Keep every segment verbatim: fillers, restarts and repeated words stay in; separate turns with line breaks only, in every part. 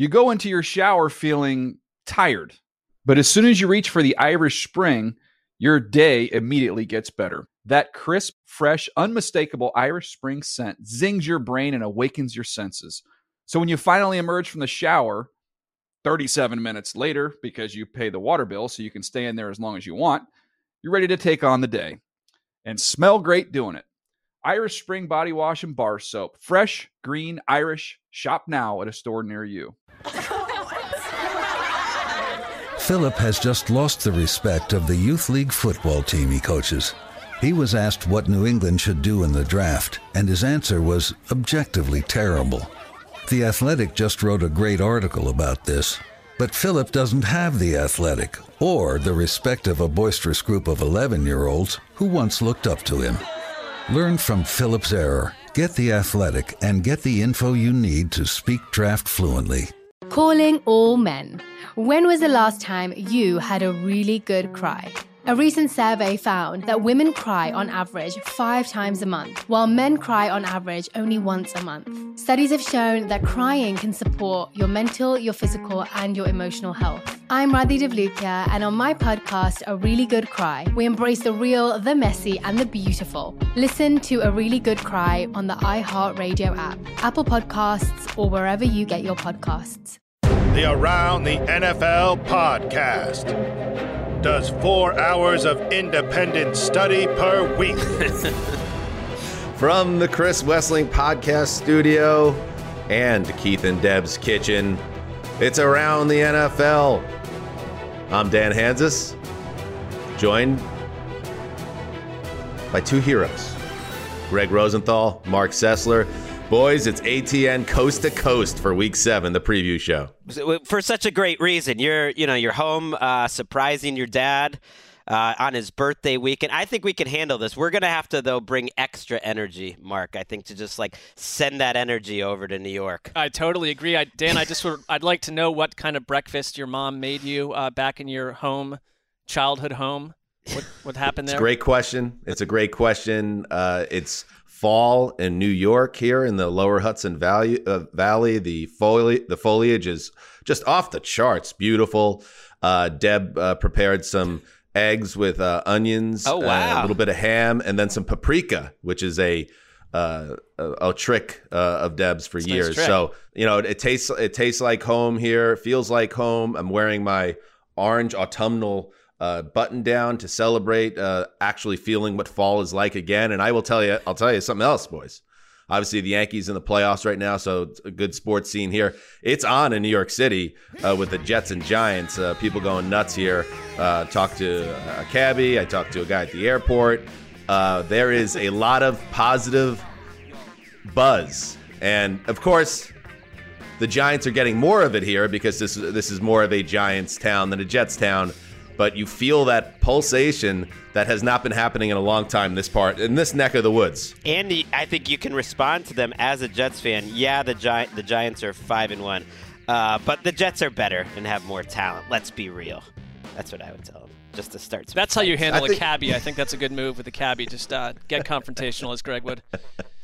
You go into your shower feeling tired, but as soon as you reach for the Irish Spring, your day immediately gets better. That crisp, fresh, unmistakable Irish Spring scent zings your brain and awakens your senses. So when you finally emerge from the shower, thirty-seven minutes later, because you pay the water bill so you can stay in there as long as you want, you're ready to take on the day. And smell great doing it. Irish Spring Body Wash and Bar Soap. Fresh, green, Irish. Shop now at a store near you.
Philip has just lost the respect of the youth league football team he coaches. He was asked what New England should do in the draft, and his answer was objectively terrible. The Athletic just wrote a great article about this, but Philip doesn't have the Athletic or the respect of a boisterous group of eleven-year-olds who once looked up to him. Learn from Philip's error, get the Athletic, and get the info you need to speak draft fluently.
Calling all men. When was the last time you had a really good cry? A recent survey found that women cry on average five times a month, while men cry on average only once a month. Studies have shown that crying can support your mental, your physical, and your emotional health. I'm Radhi Devlukia, and on my podcast, A Really Good Cry, we embrace the real, the messy, and the beautiful. Listen to A Really Good Cry on the iHeartRadio app, Apple Podcasts, or wherever you get your podcasts.
The Around the N F L podcast does four hours of independent study per week.
From the Chris Wessling podcast studio and Keith and Deb's kitchen, it's Around the N F L. I'm Dan Hanzus, joined by two heroes, Greg Rosenthal, Mark Sessler. Boys, it's A T N Coast to Coast for Week Seven, the preview show.
For such a great reason. You're, you know, you're home uh, surprising your dad uh, on his birthday weekend. I think we can handle this. We're going to have to, though, bring extra energy, Mark, I think, to just, like, send that energy over to New York.
I totally agree. I, Dan, I just would, I'd like to know what kind of breakfast your mom made you uh, back in your home, childhood home. What, what happened there?
It's a great question. It's a great question. Uh, it's fall in New York here in the lower Hudson Valley. Uh, Valley. The foli- the foliage is just off the charts. Beautiful. Uh, Deb uh, prepared some eggs with uh, onions,
oh, wow.
uh, a little bit of ham, and then some paprika, which is a uh, a, a trick uh, of Deb's for
That's
years.
Nice
so you know, it, it tastes it tastes like home here. It feels like home. I'm wearing my orange autumnal Uh, button down to celebrate uh, actually feeling what fall is like again. And I will tell you, I'll tell you something else, boys. Obviously, the Yankees in the playoffs right now, so it's a good sports scene here. It's on in New York City uh, with the Jets and Giants. Uh, people going nuts here. Uh, talked to a cabbie. I talked to a guy at the airport. Uh, there is a lot of positive buzz. And, of course, the Giants are getting more of it here because this, this is more of a Giants town than a Jets town. But you feel that pulsation that has not been happening in a long time in this part, in this neck of the woods.
And I think you can respond to them as a Jets fan. Yeah, the Gi- the Giants are five and one, uh, but the Jets are better and have more talent. Let's be real. That's what I would tell them, just to start.
That's how you handle
I
a
think-
cabbie. I think that's a good move with the cabbie. Just uh, get confrontational, as Greg would.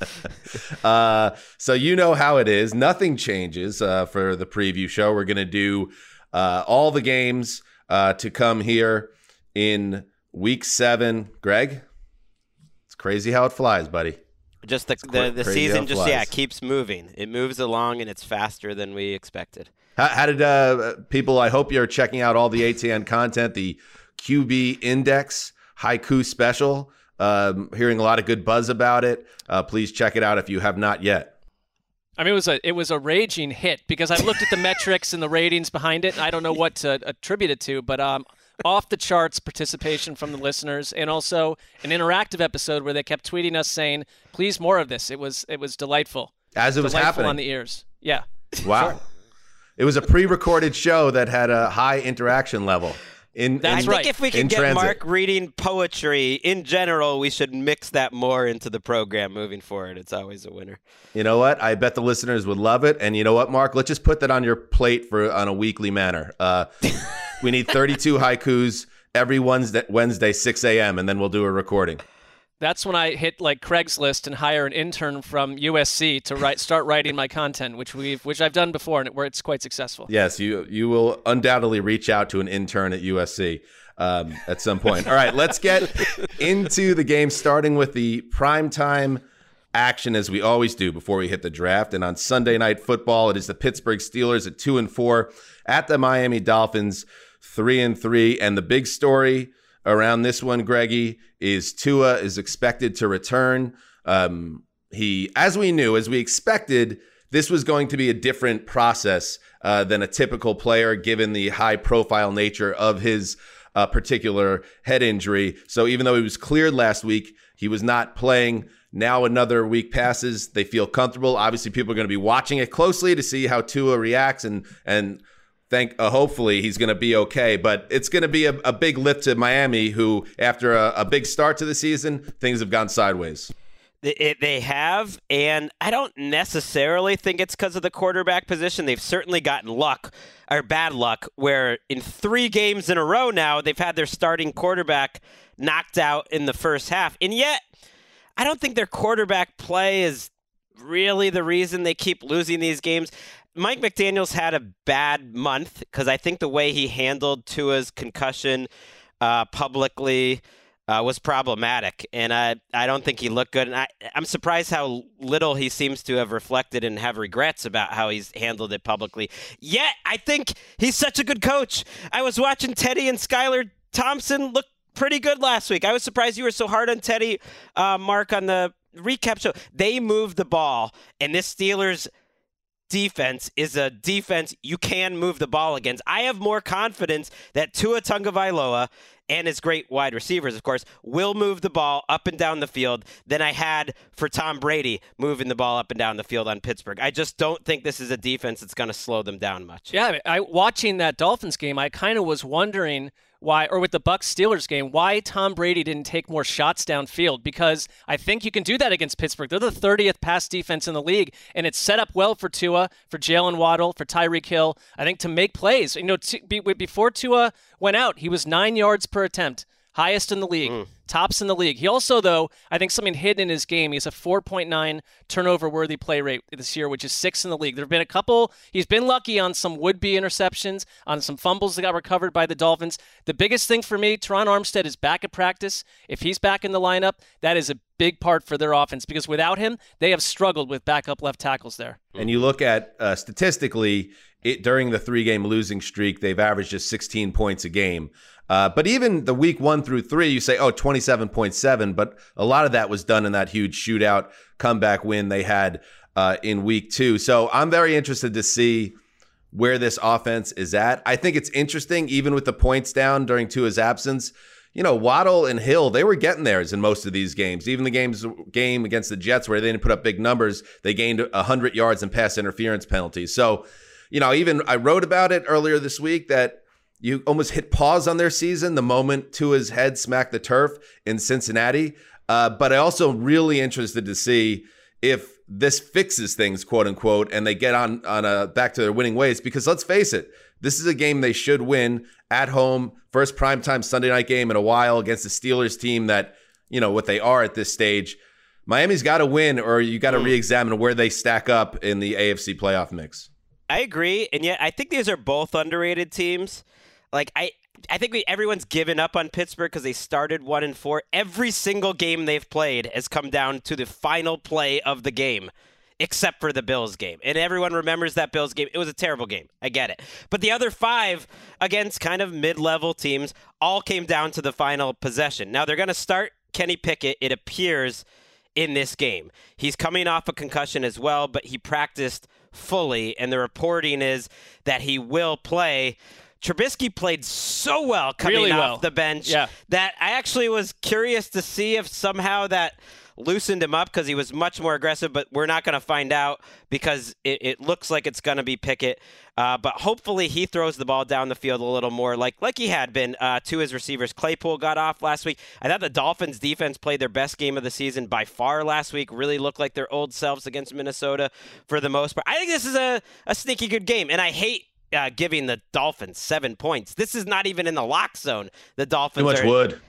uh, so you know how it is. Nothing changes uh, for the preview show. We're going to do uh, all the games Uh, to come here in week seven. Greg, it's crazy how it flies, buddy.
Just the the, the season just, yeah, keeps moving. It moves along, and it's faster than we expected.
How, how did uh, people, I hope you're checking out all the A T N content, the Q B Index Haiku Special. Um, hearing a lot of good buzz about it. Uh, please check it out if you have not yet.
I mean, it was a it was a raging hit because I looked at the metrics and the ratings behind it. And I don't know what to attribute it to, but um, off the charts participation from the listeners, and also an interactive episode where they kept tweeting us saying, "Please, more of this." It was it was delightful.
As it was
delightful
happening
on the ears. Yeah.
Wow.
Sure.
It was a pre-recorded show that had a high interaction level. In,
That's
in,
I
right.
think if we
in
can get
transit.
Mark reading poetry in general, we should mix that more into the program moving forward. It's always a winner.
You know what? I bet the listeners would love it. And you know what, Mark? Let's just put that on your plate for on a weekly manner. Uh, we need thirty-two haikus every Wednesday, Wednesday six a.m., and then we'll do a recording.
that's when I hit like Craigslist and hire an intern from U S C to write, start writing my content, which we've, which I've done before, and it, where it's quite successful.
Yes, you you will undoubtedly reach out to an intern at U S C um, at some point. All right, let's get into the game, starting with the primetime action as we always do before we hit the draft. And on Sunday Night Football, it is the Pittsburgh Steelers at two and four at the Miami Dolphins three and three, and the big story around this one, Greggy, is Tua is expected to return. Um, he, as we knew, as we expected, this was going to be a different process uh, than a typical player, given the high-profile nature of his uh, particular head injury. So even though he was cleared last week, he was not playing. Now another week passes. They feel comfortable. Obviously, people are going to be watching it closely to see how Tua reacts, and and Thank. Uh, hopefully he's going to be okay, but it's going to be a, a big lift to Miami, who, after a, a big start to the season, things have gone sideways.
They, they have, and I don't necessarily think it's because of the quarterback position. They've certainly gotten luck, or bad luck, where in three games in a row now, they've had their starting quarterback knocked out in the first half. And yet, I don't think their quarterback play is really the reason they keep losing these games. Mike McDaniel's had a bad month because I think the way he handled Tua's concussion uh, publicly uh, was problematic, and I I don't think he looked good. And I, I'm surprised how little he seems to have reflected and have regrets about how he's handled it publicly. Yet I think he's such a good coach. I was watching Teddy and Skylar Thompson look pretty good last week. I was surprised you were so hard on Teddy, uh, Mark, on the recap show. They moved the ball, and this Steelers defense is a defense you can move the ball against. I have more confidence that Tua Tagovailoa and his great wide receivers, of course, will move the ball up and down the field than I had for Tom Brady moving the ball up and down the field on Pittsburgh. I just don't think this is a defense that's going to slow them down much.
Yeah, I, watching that Dolphins game, I kind of was wondering why, or with the Bucs Steelers game, why Tom Brady didn't take more shots downfield, because I think you can do that against Pittsburgh. They're the thirtieth pass defense in the league, and it's set up well for Tua, for Jalen Waddle, for Tyreek Hill, I think, to make plays. You know, t- before Tua went out, he was nine yards per attempt, highest in the league, mm. tops in the league. He also, though, I think something hidden in his game, he has a four point nine turnover-worthy play rate this year, which is sixth in the league. There have been a couple, he's been lucky on some would-be interceptions, on some fumbles that got recovered by the Dolphins. The biggest thing for me, Teron Armstead is back at practice. If he's back in the lineup, that is a big part for their offense, because without him, they have struggled with backup left tackles there.
And you look at uh, statistically, it, during the three-game losing streak, they've averaged just sixteen points a game. Uh, but even the week one through three, you say, oh, twenty-seven point seven. But a lot of that was done in that huge shootout comeback win they had uh, in week two. So I'm very interested to see where this offense is at. I think it's interesting, even with the points down during Tua's absence. You know, Waddle and Hill, they were getting theirs in most of these games. Even the games game against the Jets, where they didn't put up big numbers, they gained one hundred yards in pass interference penalties. So, you know, even I wrote about it earlier this week that you almost hit pause on their season the moment Tua's head smacked the turf in Cincinnati. Uh, but I also really interested to see if this fixes things, quote unquote, and they get on on a back to their winning ways. Because let's face it, this is a game they should win at home. First primetime Sunday night game in a while against the Steelers team that, you know, what they are at this stage. Miami's got to win, or you got to re-examine where they stack up in the A F C playoff mix.
I agree, and yet I think these are both underrated teams. Like I, I think we, everyone's given up on Pittsburgh because they started one and four. Every single game they've played has come down to the final play of the game, except for the Bills game. And everyone remembers that Bills game. It was a terrible game. I get it. But the other five against kind of mid-level teams all came down to the final possession. Now they're going to start Kenny Pickett, it appears, in this game. He's coming off a concussion as well, but he practiced fully, and the reporting is that he will play. Trubisky played so well coming
really
off
well.
the bench
yeah.
that I actually was curious to see if somehow that loosened him up, because he was much more aggressive, but we're not going to find out because it, it looks like it's going to be Pickett. Uh, but hopefully he throws the ball down the field a little more like, like he had been uh, to his receivers. Claypool got off last week. I thought the Dolphins defense played their best game of the season by far last week, really looked like their old selves against Minnesota for the most part. I think this is a, a sneaky good game, and I hate Uh, giving the Dolphins seven points. This is not even in the lock zone. The Dolphins
Too much
are,
wood.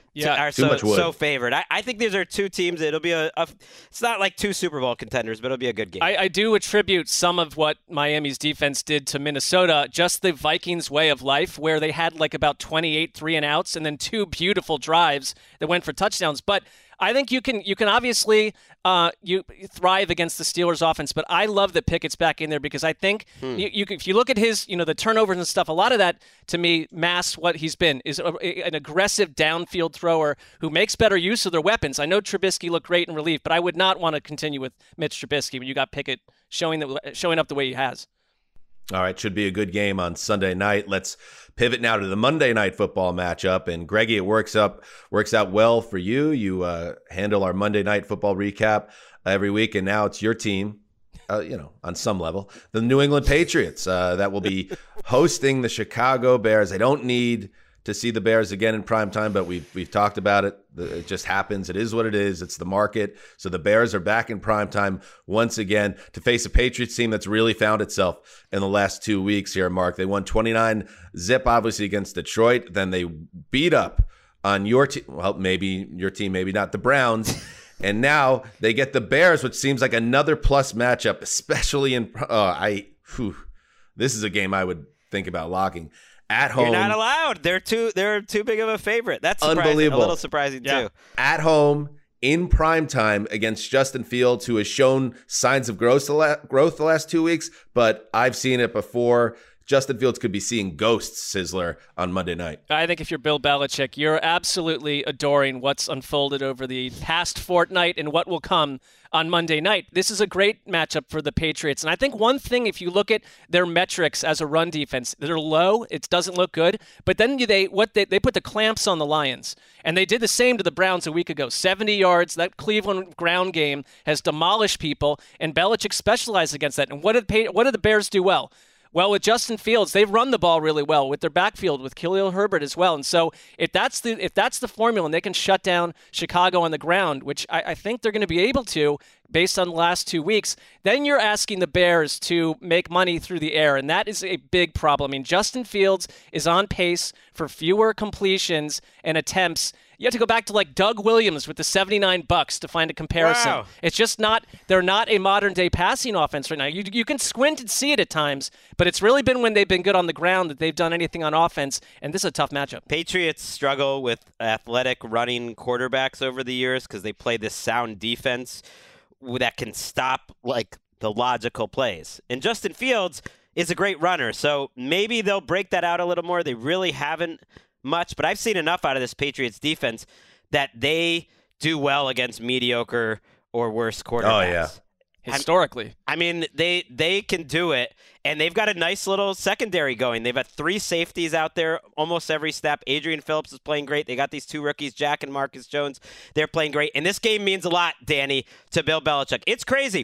Yeah,
are
too
so,
much wood.
so favored. I, I think these are two teams. It'll be a, a. It's not like two Super Bowl contenders, but it'll be a good game.
I, I do attribute some of what Miami's defense did to Minnesota, just the Vikings' way of life, where they had like about twenty-eight three and outs and then two beautiful drives that went for touchdowns. But I think you can you can obviously uh, you thrive against the Steelers' offense, but I love that Pickett's back in there because I think hmm. you, you if you look at his you know the turnovers and stuff, a lot of that to me masks what he's been is a, an aggressive downfield thrower who makes better use of their weapons. I know Trubisky looked great in relief, but I would not want to continue with Mitch Trubisky when you got Pickett showing that showing up the way he has.
All right, should be a good game on Sunday night. Let's pivot now to the Monday Night Football matchup. And Greggy, it works up works out well for you. You uh, handle our Monday Night Football recap every week, and now it's your team. Uh, you know, on some level, the New England Patriots uh, that will be hosting the Chicago Bears. I don't need to see the Bears again in prime time, but we've we've talked about it. It just happens. It is what it is. It's the market. So the Bears are back in prime time once again to face a Patriots team that's really found itself in the last two weeks here, Mark. They won twenty-nine zip, obviously, against Detroit. Then they beat up on your team. Well, maybe your team, maybe not the Browns. And now they get the Bears, which seems like another plus matchup, especially in uh, I. Whew, this is a game I would think about locking. At home.
You're not allowed. They're too They're too big of a favorite. That's
unbelievable.
A little surprising,
yeah.
too.
At home, in prime time against Justin Fields, who has shown signs of growth the, la- growth the last two weeks, but I've seen it before. Justin Fields could be seeing ghosts, Sizzler, on Monday night.
I think if you're Bill Belichick, you're absolutely adoring what's unfolded over the past fortnight and what will come on Monday night. This is a great matchup for the Patriots. And I think one thing, if you look at their metrics as a run defense, they're low. It doesn't look good. But then they what they, they put the clamps on the Lions. And they did the same to the Browns a week ago. seventy yards. That Cleveland ground game has demolished people. And Belichick specialized against that. And what did, what did the Bears do well? Well, with Justin Fields, they've run the ball really well with their backfield, with Khalil Herbert as well. And so if that's the if that's the formula and they can shut down Chicago on the ground, which I, I think they're going to be able to based on the last two weeks, then you're asking the Bears to make money through the air, and that is a big problem. I mean, Justin Fields is on pace for fewer completions and attempts. You have to go back to like Doug Williams with the seventy-nine Bucks to find a comparison.
Wow.
It's just not, they're not a modern day passing offense right now. You you can squint and see it at times, but it's really been when they've been good on the ground that they've done anything on offense, and this is a tough matchup.
Patriots struggle with athletic running quarterbacks over the years because they play this sound defense that can stop like the logical plays. And Justin Fields is a great runner, so maybe they'll break that out a little more. They really haven't much, but I've seen enough out of this Patriots defense that they do well against mediocre or worse quarterbacks.
Oh, yeah.
Historically.
I mean, they they can do it, and they've got a nice little secondary going. They've got three safeties out there almost every step. Adrian Phillips is playing great. They got these two rookies, Jack and Marcus Jones. They're playing great. And this game means a lot, Danny, to Bill Belichick. It's crazy.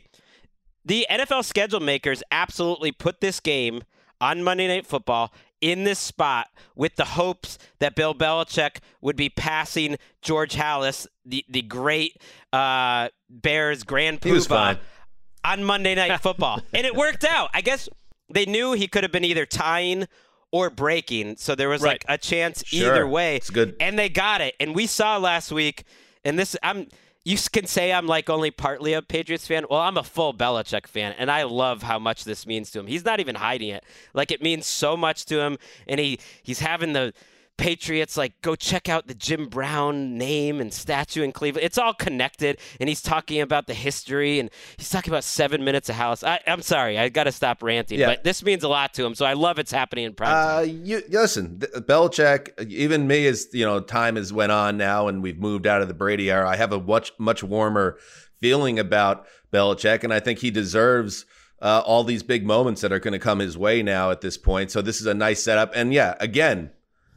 The N F L schedule makers absolutely put this game on Monday Night Football in this spot with the hopes that Bill Belichick would be passing George Halas, the, the great uh, Bears grand poobah, on Monday Night Football. And it worked out. I guess they knew he could have been either tying or breaking, so there was
right.
like a chance
Sure.
either way.
It's good.
And they got it. And we saw last week, and this I'm you can say I'm like only partly a Patriots fan. Well, I'm a full Belichick fan, and I love how much this means to him. He's not even hiding it. Like, it means so much to him, and he he's having the Patriots, like, go check out the Jim Brown name and statue in Cleveland. It's all connected, and he's talking about the history, and he's talking about seven minutes of Halas. I, I'm sorry, I got to stop ranting,
Yeah.
but this means a lot to him, so I love it's happening in prime
Uh,
time.
you listen, th- Belichick. Even me, as you know, time has went on now, and we've moved out of the Brady era. I have a much much warmer feeling about Belichick, and I think he deserves uh, all these big moments that are going to come his way now at this point. So this is a nice setup, and yeah, again,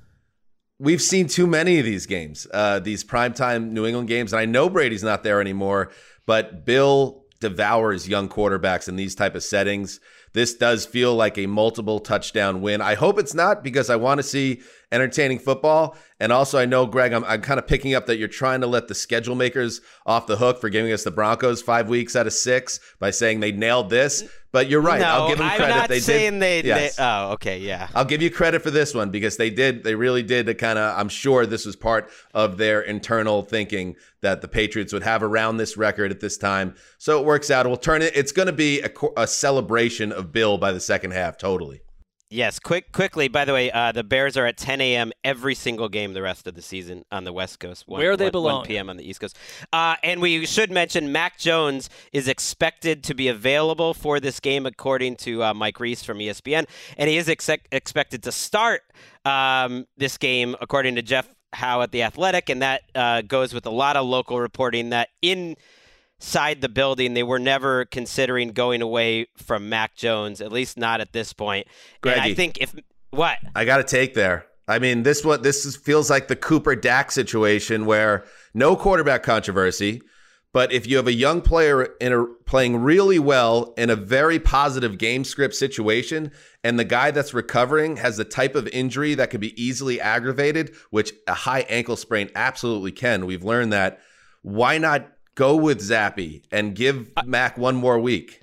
we've seen too many of these games, uh, these primetime New England games, and I know Brady's not there anymore, but Bill devours young quarterbacks in these type of settings. this does feel like a multiple touchdown win. I hope it's not, because I want to see entertaining football. And also, I know, Greg, I'm, I'm kind of picking up that you're trying to let the schedule makers off the hook for giving us the Broncos five weeks out of six by saying they nailed this. But you're right.
No,
I'll give them credit.
I'm not
they
saying
did.
they,
Yes.
they. Oh, okay, yeah.
I'll give you credit for this one, because they did. They really did to kind of. I'm sure this was part of their internal thinking that the Patriots would have around this record at this time. So it works out. We'll turn it. It's going to be a, a celebration of Bill by the second half. Totally.
Yes, quick, quickly, by the way, uh, the Bears are at ten a.m. every single game the rest of the season on the West Coast. one,
Where they
one,
belong.
one p.m. on the East Coast. Uh, and we should mention Mac Jones is expected to be available for this game, according to uh, Mike Reese from E S P N. And he is ex- expected to start um, this game, according to Jeff Howe at The Athletic. And that uh, goes with a lot of local reporting that in Inside the building, they were never considering going away from Mac Jones, at least not at this point. And I think if what
I got to take there. I mean, this what this is, feels like the Cooper Dak situation, where no quarterback controversy, but if you have a young player in a, playing really well in a very positive game script situation, and the guy that's recovering has the type of injury that could be easily aggravated, which a high ankle sprain absolutely can. We've learned that. Why not go with Zappe and give Mac one more week?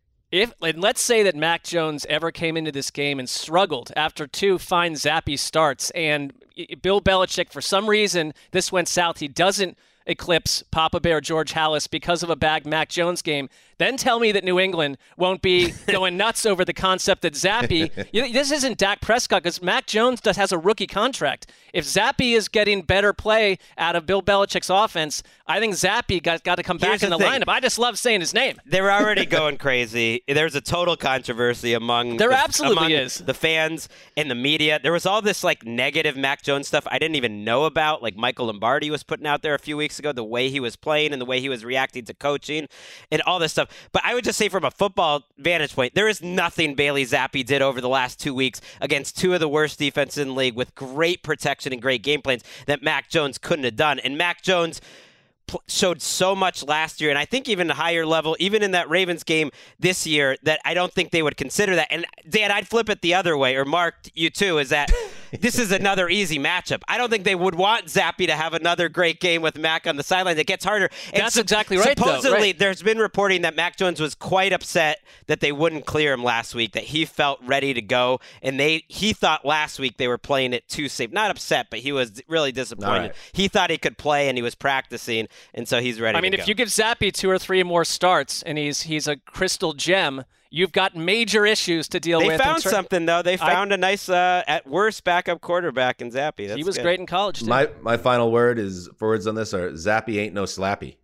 If and let's say that Mac Jones ever came into this game and struggled after two fine Zappe starts, and Bill Belichick, for some reason, this went south. He doesn't eclipse Papa Bear George Halas because of a bad Mac Jones game. Then tell me that New England won't be going nuts over the concept that Zappe, you know, this isn't Dak Prescott, because Mac Jones does has a rookie contract. If Zappe is getting better play out of Bill Belichick's offense, I think Zappe got, got to come
Here's
back in
the
the
thing.
lineup. I just love saying his name.
They're already going crazy. There's a total controversy among
There
the,
absolutely
among
is.
the fans and the media. There was all this like negative Mac Jones stuff I didn't even know about. Like Michael Lombardi was putting out there a few weeks ago, the way he was playing and the way he was reacting to coaching and all this stuff. But I would just say, from a football vantage point, there is nothing Bailey Zappe did over the last two weeks against two of the worst defenses in the league with great protection and great game plans that Mac Jones couldn't have done. And Mac Jones showed so much last year, and I think even a higher level, even in that Ravens game this year, that I don't think they would consider that. And Dan, I'd flip it the other way, or Mark, you too, is that this is another easy matchup. I don't think they would want Zappe to have another great game with Mac on the sidelines. It gets harder. And
That's
su-
exactly right, though,
Supposedly,
right.
there's been reporting that Mac Jones was quite upset that they wouldn't clear him last week, that he felt ready to go, and they he thought last week they were playing it too safe. Not upset, but he was really disappointed.
Right.
He thought he could play, and he was practicing, and so he's ready
I mean,
to
if
go.
you give Zappe two or three more starts and he's he's a crystal gem, you've got major issues to deal
They
with.
found
in ter-
something, though. They found a nice, uh, at worst, backup quarterback in Zappe. That's
he was
good.
great in college, too.
My my final word is words on this are Zappe ain't no slappy.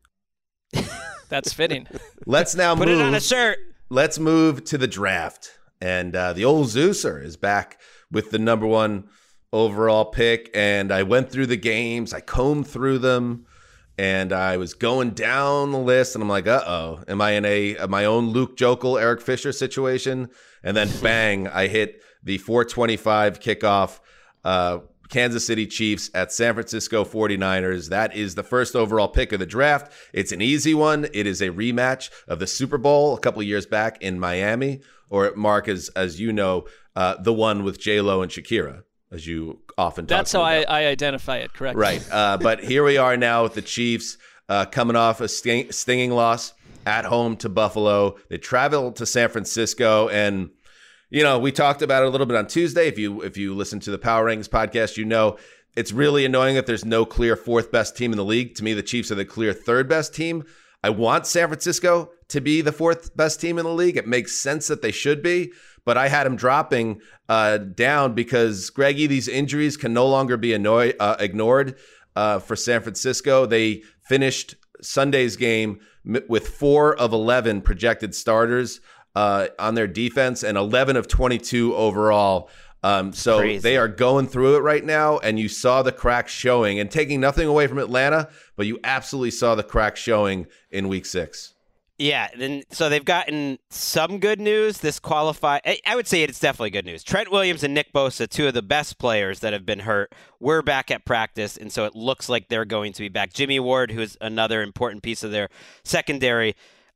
That's fitting.
Let's now
Put
move.
it on a shirt.
Let's move to the draft. And uh, the old Zeuser is back with the number one overall pick. And I went through the games. I combed through them. And I was going down the list. And I'm like, uh-oh. Am I in a my own Luke Jokel, Eric Fisher situation? And then bang, I hit the four twenty-five kickoff. Uh, Kansas City Chiefs at San Francisco forty-niners. That is the first overall pick of the draft. It's an easy one. It is a rematch of the Super Bowl a couple of years back in Miami, or Mark, as, as you know, uh, the one with J-Lo and Shakira, as you often talk
That's how
about.
I, I identify it, correct?
Right. Uh, but here we are now with the Chiefs uh, coming off a sting- stinging loss at home to Buffalo. They travel to San Francisco, and you know, we talked about it a little bit on Tuesday. If you if you listen to the Power Rankings podcast, you know it's really annoying that there's no clear fourth best team in the league. To me, the Chiefs are the clear third best team. I want San Francisco to be the fourth best team in the league. It makes sense that they should be, but I had them dropping uh, down because, Greggy, these injuries can no longer be annoy- uh, ignored uh, for San Francisco. They finished Sunday's game m- with four of eleven projected starters Uh, on their defense and eleven of twenty-two overall. Um, so
Crazy.
they are going through it right now, and you saw the cracks showing, and taking nothing away from Atlanta, but you absolutely saw the cracks showing in week six.
Yeah, then so they've gotten some good news. This qualify, I, I would say it's definitely good news. Trent Williams and Nick Bosa, two of the best players that have been hurt, were back at practice, and so it looks like they're going to be back. Jimmy Ward, who's another important piece of their secondary,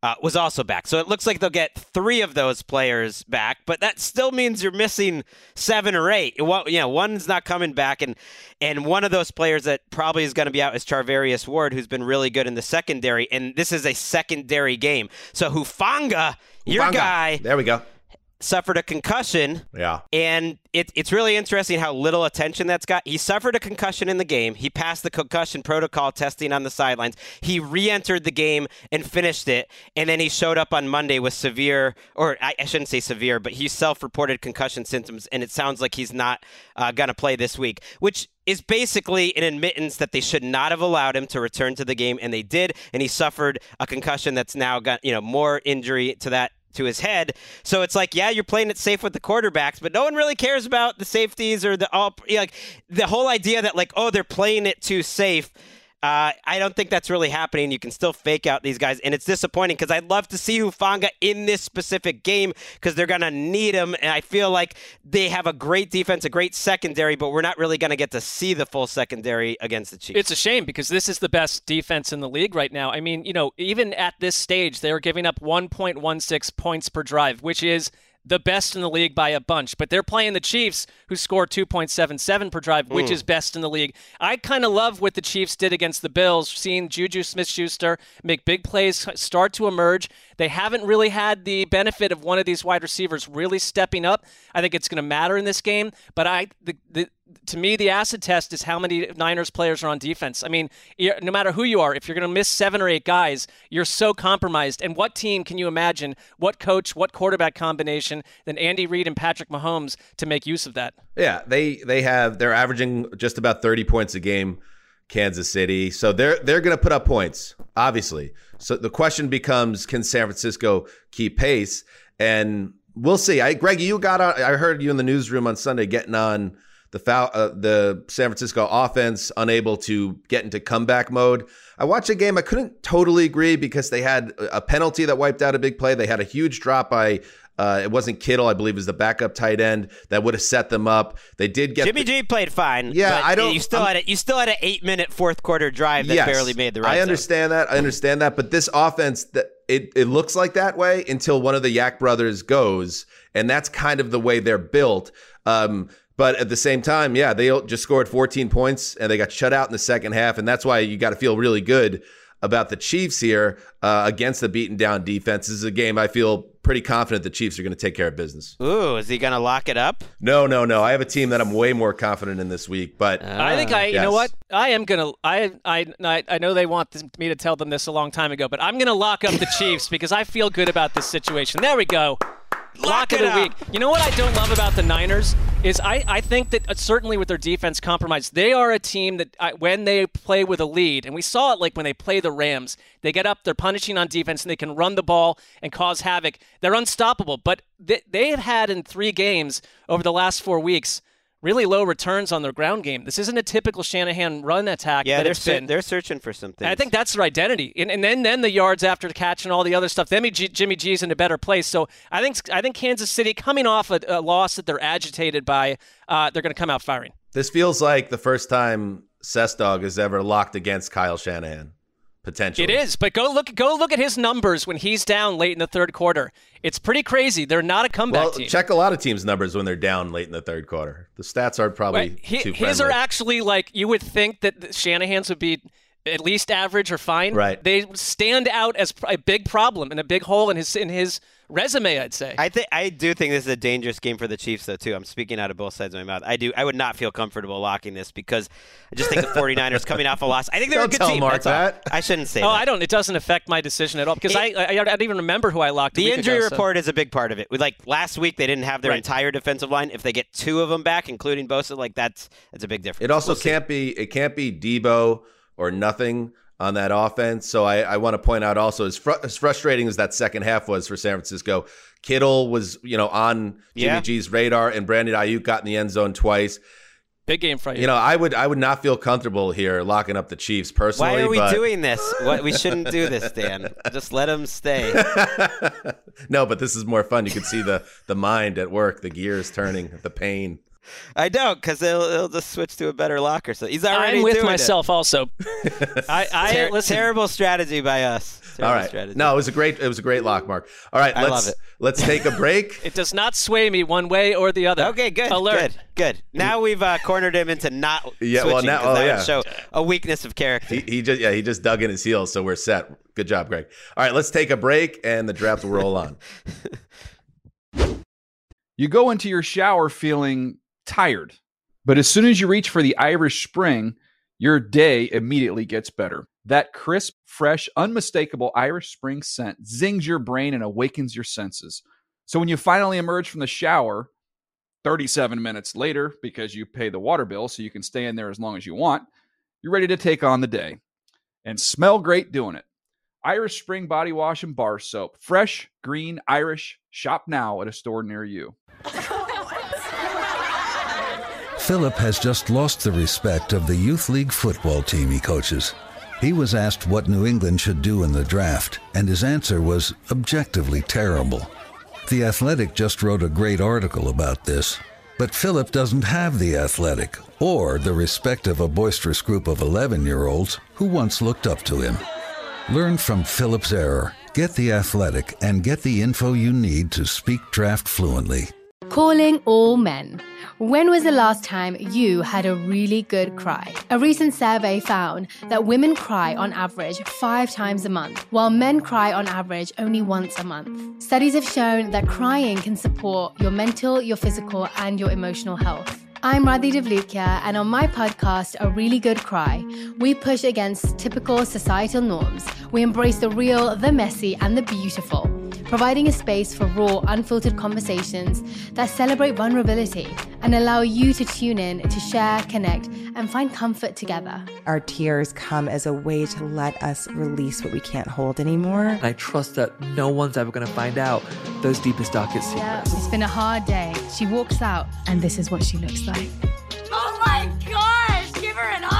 uh, was also back. So it looks like they'll get three of those players back, but that still means you're missing seven or eight. Well, you know, one's not coming back, and and one of those players that probably is going to be out is Charvarius Ward, who's been really good in the secondary, and this is a secondary game. So Hufanga, your
Hufanga.
guy,
there we go,
suffered a concussion.
Yeah.
And it, it's really interesting how little attention that's got. He suffered a concussion in the game. He passed the concussion protocol testing on the sidelines. He re-entered the game and finished it. And then he showed up on Monday with severe, or I, I shouldn't say severe, but he self-reported concussion symptoms. And it sounds like he's not uh, going to play this week, which is basically an admittance that they should not have allowed him to return to the game. And they did. And he suffered a concussion that's now got, you know, more injury to that to his head. So it's like, yeah, you're playing it safe with the quarterbacks, but no one really cares about the safeties or the all, like the whole idea that like, oh, they're playing it too safe. Uh, I don't think that's really happening. You can still fake out these guys, and it's disappointing because I'd love to see Hufanga in this specific game because they're going to need him, and I feel like they have a great defense, a great secondary, but we're not really going to get to see the full secondary against the Chiefs.
It's a shame because this is the best defense in the league right now. I mean, you know, even at this stage, they are giving up one point one six points per drive, which is the best in the league by a bunch. But they're playing the Chiefs, who score two point seven seven per drive, which mm. is best in the league. I kind of love what the Chiefs did against the Bills, seeing Juju Smith-Schuster make big plays start to emerge. They haven't really had the benefit of one of these wide receivers really stepping up. I think it's going to matter in this game. But I, the, the, to me, the acid test is how many Niners players are on defense. I mean, no matter who you are, if you're going to miss seven or eight guys, you're so compromised. And what team can you imagine, what coach, what quarterback combination than Andy Reid and Patrick Mahomes to make use of that?
Yeah, they they have they're averaging just about thirty points a game, Kansas City. So they're they're going to put up points, obviously. So the question becomes, can San Francisco keep pace? And we'll see. I Greg, you got on, I heard you in the newsroom on Sunday getting on the foul, uh, the San Francisco offense unable to get into comeback mode. I watched a game. I couldn't totally agree because they had a penalty that wiped out a big play. They had a huge drop by Uh, it wasn't Kittle, I believe, it was the backup tight end that would have set them up. They did get
Jimmy
the,
G played fine.
Yeah,
but
I don't.
You still
I'm,
had a, you still had an eight minute fourth quarter drive that
yes,
barely made the red
I understand
zone.
that. I understand that. But this offense, that it it looks like that way until one of the Yak brothers goes, and that's kind of the way they're built. Um, but at the same time, yeah, they just scored fourteen points and they got shut out in the second half, and that's why you got to feel really good about the Chiefs here uh, against the beaten down defense. This is a game I feel pretty confident the Chiefs are going to take care of business.
Ooh, is he going to lock it up?
No, no, no. I have a team that I'm way more confident in this week, but
uh, I think I, you
yes.
know what? I am going to, I, I, I know they want me to tell them this a long time ago, but I'm going to lock up the Chiefs because I feel good about this situation. There we go.
Lock,
Lock
it
of the
up.
week. You know what I don't love about the Niners is I, I think that uh, certainly with their defense compromised, they are a team that uh, when they play with a lead, and we saw it like when they play the Rams, they get up, they're punishing on defense, and they can run the ball and cause havoc. They're unstoppable, but they, they have had in three games over the last four weeks really low returns on their ground game. This isn't a typical Shanahan run attack.
Yeah,
that
they're,
it's been.
they're searching for something.
I think that's their identity. And, and then, then the yards after the catch and all the other stuff. Then G, Jimmy G's in a better place. So I think I think Kansas City, coming off a, a loss that they're agitated by, uh, they're going to come out firing.
This feels like the first time Cessdog has ever locked against Kyle Shanahan. Potentially.
It is, but go look go look at his numbers when he's down late in the third quarter. It's pretty crazy. They're not a comeback
well,
team.
Check a lot of teams' numbers when they're down late in the third quarter. The stats are probably
Right. he,
too
His
friendly.
are actually like, you would think that the Shanahan's would be at least average or fine.
Right.
They stand out as a big problem and a big hole in his in his resume, I'd say.
I think I do think this is a dangerous game for the Chiefs, though, too. I'm speaking out of both sides of my mouth. I do. I would not feel comfortable locking this because I just think the 49ers coming off a loss. I think they're
Don't
a good
tell
team.
Mark
That's all.
that.
I shouldn't say
oh,
that.
I don't. It doesn't affect my decision at all because
It,
I, I I don't even remember who I locked.
The
a week
injury
ago, so.
report is a big part of it. With like last week, they didn't have their
Right.
entire defensive line. If they get two of them back, including Bosa, like that's that's a big difference.
It also
We'll see.
can't be it can't be Debo or nothing on that offense. So I, I want to point out also as, fr- as frustrating as that second half was for San Francisco, Kittle was, you know, on Jimmy
Yeah.
G's radar, and Brandon Ayuk got in the end zone twice.
Big game for you.
You know, I would I would not feel comfortable here locking up the Chiefs personally.
Why are we
but...
doing this? What, we shouldn't do this, Dan. Just let them stay.
No, but this is more fun. You can see the the mind at work, the gears turning, the pain.
I don't, because he'll, he'll just switch to a better locker. So he's already
I'm with
doing
myself
it.
also. I, I
Ter-
listen.
Terrible strategy by us. Terrible
All right.
strategy.
No, it was a great it was a great lock, Mark. All right,
I
let's
love it.
let's take a break.
It does not sway me one way or the other.
Okay, good.
Alert.
Good. Good. Now we've uh, cornered him into not
Yeah, well,
switching,
now-
'cause
oh,
that
yeah.
would show a weakness of character.
He, he just yeah, he just dug in his heels, so we're set. Good job, Greg. All right, let's take a break and the draft will roll on.
You go into your shower feeling tired, but as soon as you reach for the Irish Spring, your day immediately gets better. That crisp, fresh, unmistakable Irish Spring scent zings your brain and awakens your senses. So when you finally emerge from the shower, thirty-seven minutes later, because you pay the water bill so you can stay in there as long as you want, you're ready to take on the day and smell great doing it. Irish Spring Body Wash and Bar Soap. Fresh, green, Irish. Shop now at a store near you.
Philip has just lost the respect of the youth league football team he coaches. He was asked what New England should do in the draft, and his answer was objectively terrible. The Athletic just wrote a great article about this, but Philip doesn't have The Athletic or the respect of a boisterous group of eleven-year-olds who once looked up to him. Learn from Philip's error, get The Athletic, and get the info you need to speak draft fluently.
Calling all men. When was the last time you had a really good cry? A recent survey found that women cry on average five times a month, while men cry on average only once a month. Studies have shown that crying can support your mental, your physical, and your emotional health. I'm Radhi Devlukia, and on my podcast, A Really Good Cry, we push against typical societal norms. We embrace the real, the messy, and the beautiful, providing a space for raw, unfiltered conversations that celebrate vulnerability and allow you to tune in to share, connect, and find comfort together.
Our tears come as a way to let us release what we can't hold anymore.
I trust that no one's ever going to find out those deepest, darkest secrets.
Yeah, it's been a hard day. She walks out, and this is what she looks like.
Oh my gosh, give her an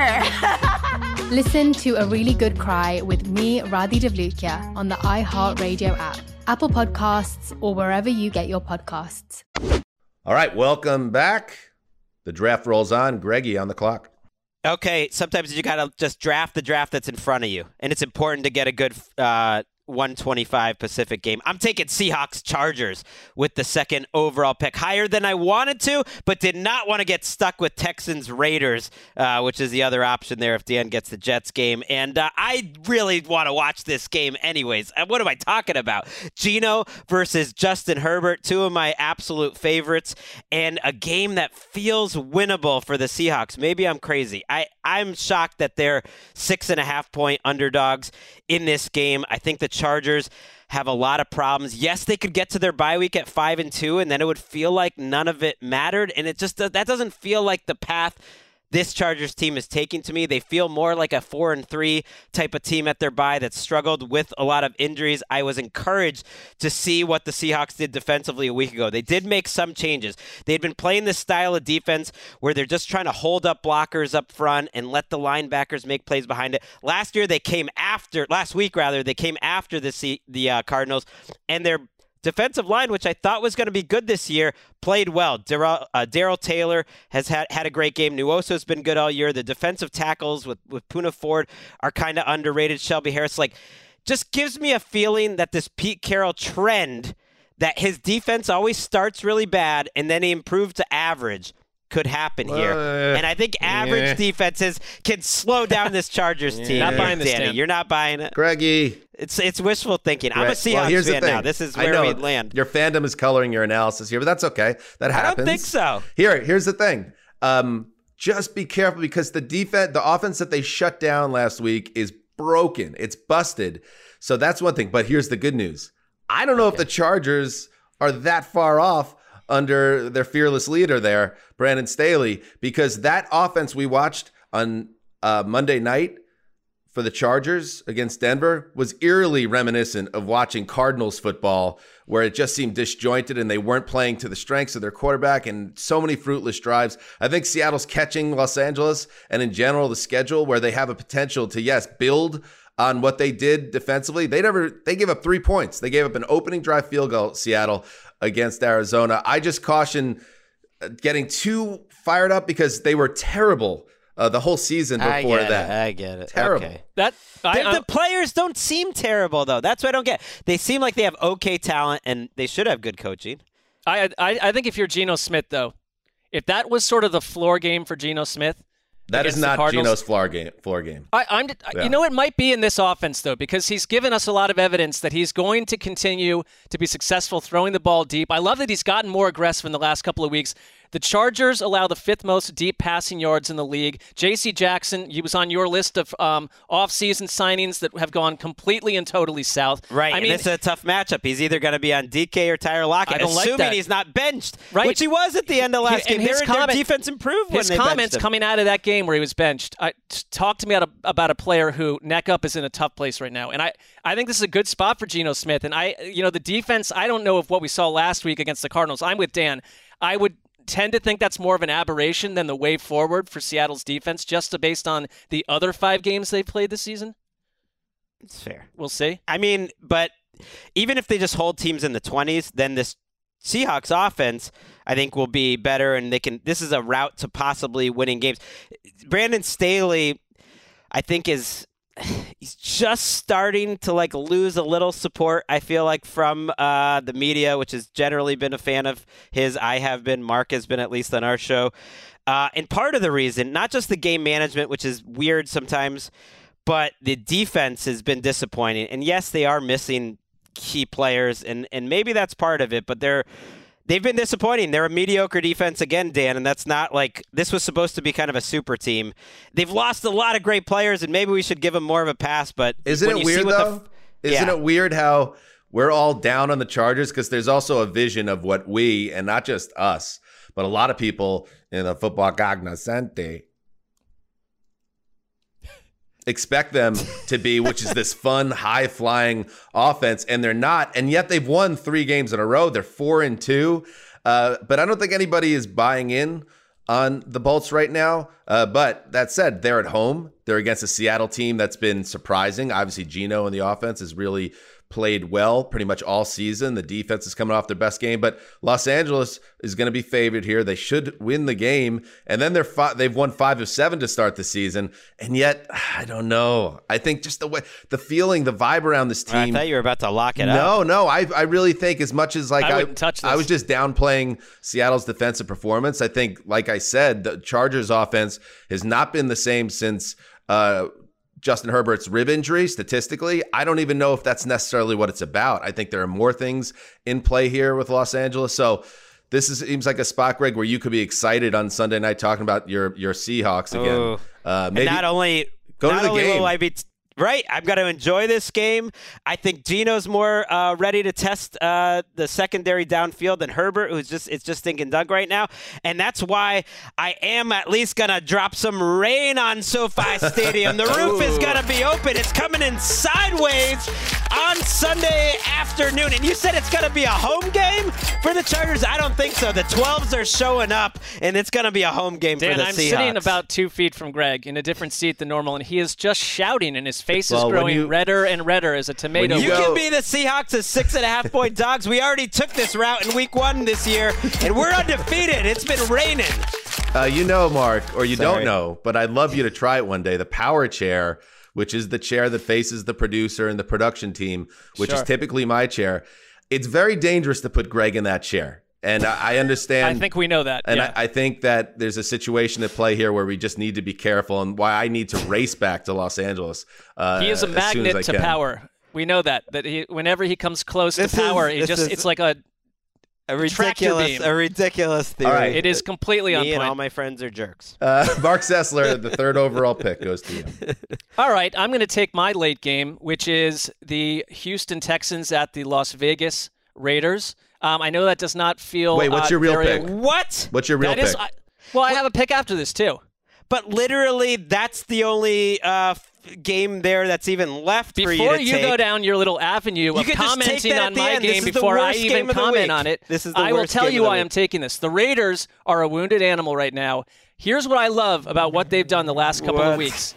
Oscar.
Listen to A Really Good Cry with me, Radhi Devlukia, on the iHeartRadio app, Apple Podcasts, or wherever you get your podcasts.
All right, welcome back. The draft rolls on. Greggy on the clock.
Okay, sometimes you got to just draft the draft that's in front of you, and it's important to get a good uh, one twenty-five Pacific game. I'm taking Seahawks Chargers with the second overall pick, higher than I wanted to, but did not want to get stuck with Texans Raiders, uh, which is the other option there if Dan gets the Jets game. And uh, I really want to watch this game anyways. And what am I talking about? Geno versus Justin Herbert, two of my absolute favorites, and a game that feels winnable for the Seahawks. Maybe I'm crazy. I, I'm shocked that they're six and a half point underdogs in this game. I think the Chargers have a lot of problems. Yes, they could get to their bye week at five and two, and then it would feel like none of it mattered. And it just that doesn't feel like the path this Chargers team is taking to me. They feel more like a four and three type of team at their bye that struggled with a lot of injuries. I was encouraged to see what the Seahawks did defensively a week ago. They did make some changes. They'd been playing this style of defense where they're just trying to hold up blockers up front and let the linebackers make plays behind it. Last year they came after, last week rather, they came after the C, the uh, Cardinals, and their defensive line, which I thought was going to be good this year, played well. Darrell uh, Darrell Taylor has had, had a great game. Nuoso's been good all year. The defensive tackles with, with Poona Ford are kind of underrated. Shelby Harris, like, just gives me a feeling that this Pete Carroll trend, that his defense always starts really bad and then he improved to average, could happen here. Uh, and I think average yeah. defenses can slow down this Chargers team.
Not buying this,
Danny.
Dan.
You're not buying it.
Greggy.
It's it's wishful thinking.
Greg,
I'm a Seahawks
well, here's
fan
the thing.
now. This is
I
where
know,
we land.
Your fandom is coloring your analysis here, but that's okay. That happens.
I don't think so.
Here, here's the thing. Um, just be careful because the defense, the offense that they shut down last week is broken. It's busted. So that's one thing. But here's the good news. I don't know okay. if the Chargers are that far off under their fearless leader there, Brandon Staley, because that offense we watched on uh, Monday night for the Chargers against Denver was eerily reminiscent of watching Cardinals football, where it just seemed disjointed and they weren't playing to the strengths of their quarterback and so many fruitless drives. I think Seattle's catching Los Angeles and in general the schedule where they have a potential to, yes, build on what they did defensively. They never, they gave up three points. They gave up an opening drive field goal, Seattle, against Arizona. I just caution getting too fired up because they were terrible uh, the whole season before
I get
that.
It, I get it.
Terrible.
Okay.
That I,
the, the players don't seem terrible, though. That's what I don't get. They seem like they have okay talent, and they should have good coaching.
I I, I think if you're Geno Smith, though, if that was sort of the floor game for Geno Smith,
that is not Geno's floor game. Floor game.
I, I'm, yeah. You know, it might be in this offense though, because he's given us a lot of evidence that he's going to continue to be successful throwing the ball deep. I love that he's gotten more aggressive in the last couple of weeks. The Chargers allow the fifth most deep passing yards in the league. J C Jackson, he was on your list of um, off-season signings that have gone completely and totally south.
Right,
I
and
mean,
it's a tough matchup. He's either going to be on D K or Tyler Lockett,
I don't
assuming
like that.
he's not benched,
right.
which he was at the end of last
he,
game.
His
their,
comment,
their defense improved when
his
they
comments
benched him.
coming out of that game where he was benched. I, talk to me about a, about a player who neck up is in a tough place right now, and I, I think this is a good spot for Geno Smith. And I, you know, the defense. I don't know if what we saw last week against the Cardinals. I'm with Dan. I would tend to think that's more of an aberration than the way forward for Seattle's defense, just based on the other five games they've played this season.
It's fair.
We'll see.
I mean, but even if they just hold teams in the twenties, then this Seahawks offense, I think, will be better, and they can. This is a route to possibly winning games. Brandon Staley, I think, is he's just starting to like lose a little support, I feel like, from uh, the media, which has generally been a fan of his. I have been. Mark has been, at least on our show. Uh, and part of the reason, not just the game management, which is weird sometimes, but the defense has been disappointing. And yes, they are missing key players, and, and maybe that's part of it, but they're They've been disappointing. They're a mediocre defense again, Dan, and that's not like – this was supposed to be kind of a super team. They've lost a lot of great players, and maybe we should give them more of a pass, but –
Isn't it weird, though?
The,
Isn't
yeah.
it weird how we're all down on the Chargers? Because there's also a vision of what we, and not just us, but a lot of people in the football cognoscente expect them to be, which is this fun, high-flying offense, and they're not. And yet they've won three games in a row. They're four and two. Uh, but I don't think anybody is buying in on the Bolts right now. Uh, but that said, they're at home. They're against a Seattle team that's been surprising. Obviously, Geno in the offense has really played well pretty much all season. The defense is coming off their best game, but Los Angeles is going to be favored here. They should win the game, and then they're fi- they've won five of seven to start the season, and yet I don't know. I think just the way, the feeling, the vibe around this team.
I thought you were about to lock it
no,
up.
No, no, I I really think as much as like
I,
I,
wouldn't touch this.
I was just downplaying Seattle's defensive performance. I think, like I said, the Chargers offense has not been the same since uh, Justin Herbert's rib injury. Statistically, I don't even know if that's necessarily what it's about. I think there are more things in play here with Los Angeles. So this is, seems like a spot, Greg, where you could be excited on Sunday night talking about your your Seahawks again.
Ooh.
Uh, maybe
and not only
go
not
to the
only
game.
Will I be t- Right. I'm going to enjoy this game. I think Geno's more uh, ready to test uh, the secondary downfield than Herbert, who's just it's just thinking Doug right now. And that's why I am at least going to drop some rain on SoFi Stadium. The roof is going to be open. It's coming in sideways on Sunday afternoon. And you said it's going to be a home game for the Chargers? I don't think so. The twelves are showing up, and it's going to be a home game
Dan,
for the
I'm
Seahawks.
sitting about two feet from Greg in a different seat than normal, and he is just shouting, and his face
Well,
is
when
growing
you-
redder and redder as a tomato.
when
You
Go.
can be the Seahawks as six and a half point dogs. We already took this route in week one this year, and we're undefeated. It's been raining.
Uh, you know, Mark, or you
Sorry.
don't know, but I'd love you to try it one day. The power chair, which is the chair that faces the producer and the production team, which
Sure.
is typically my chair. It's very dangerous to put Greg in that chair. And I I understand.
I think we know that.
And
yeah.
I, I think that there's a situation at play here where we just need to be careful, and why I need to race back to Los Angeles. Uh,
he is a
as soon as
magnet
I
to
can.
power. We know that. That he, whenever he comes close
This
to power,
is-
he
this
just
is-
it's like a
A
tractor
ridiculous,
beam.
a ridiculous theory.
All right.
it is completely on
Me and
point.
all my friends are jerks.
Uh, Mark Sessler, the third overall pick, goes to you.
All right, I'm going to take my late game, which is the Houston Texans at the Las Vegas Raiders. Um, I know that does not feel.
Wait, what's
uh,
your real
very-
pick?
What?
What's your real
That
pick?
is, I, well, I have a pick after this too.
But literally, that's the only uh, f- game there that's even left for you
Before
to
you
take.
go down your little avenue
You
of
could just take
commenting
that at
on
the
my
end. This
game
is the
before I
worst
even
game of the
comment
week.
on it,
This is the
I will
worst
tell
game
you
of the
why I'm
week.
taking this. The Raiders are a wounded animal right now. Here's what I love about what they've done the last couple
What?
of weeks.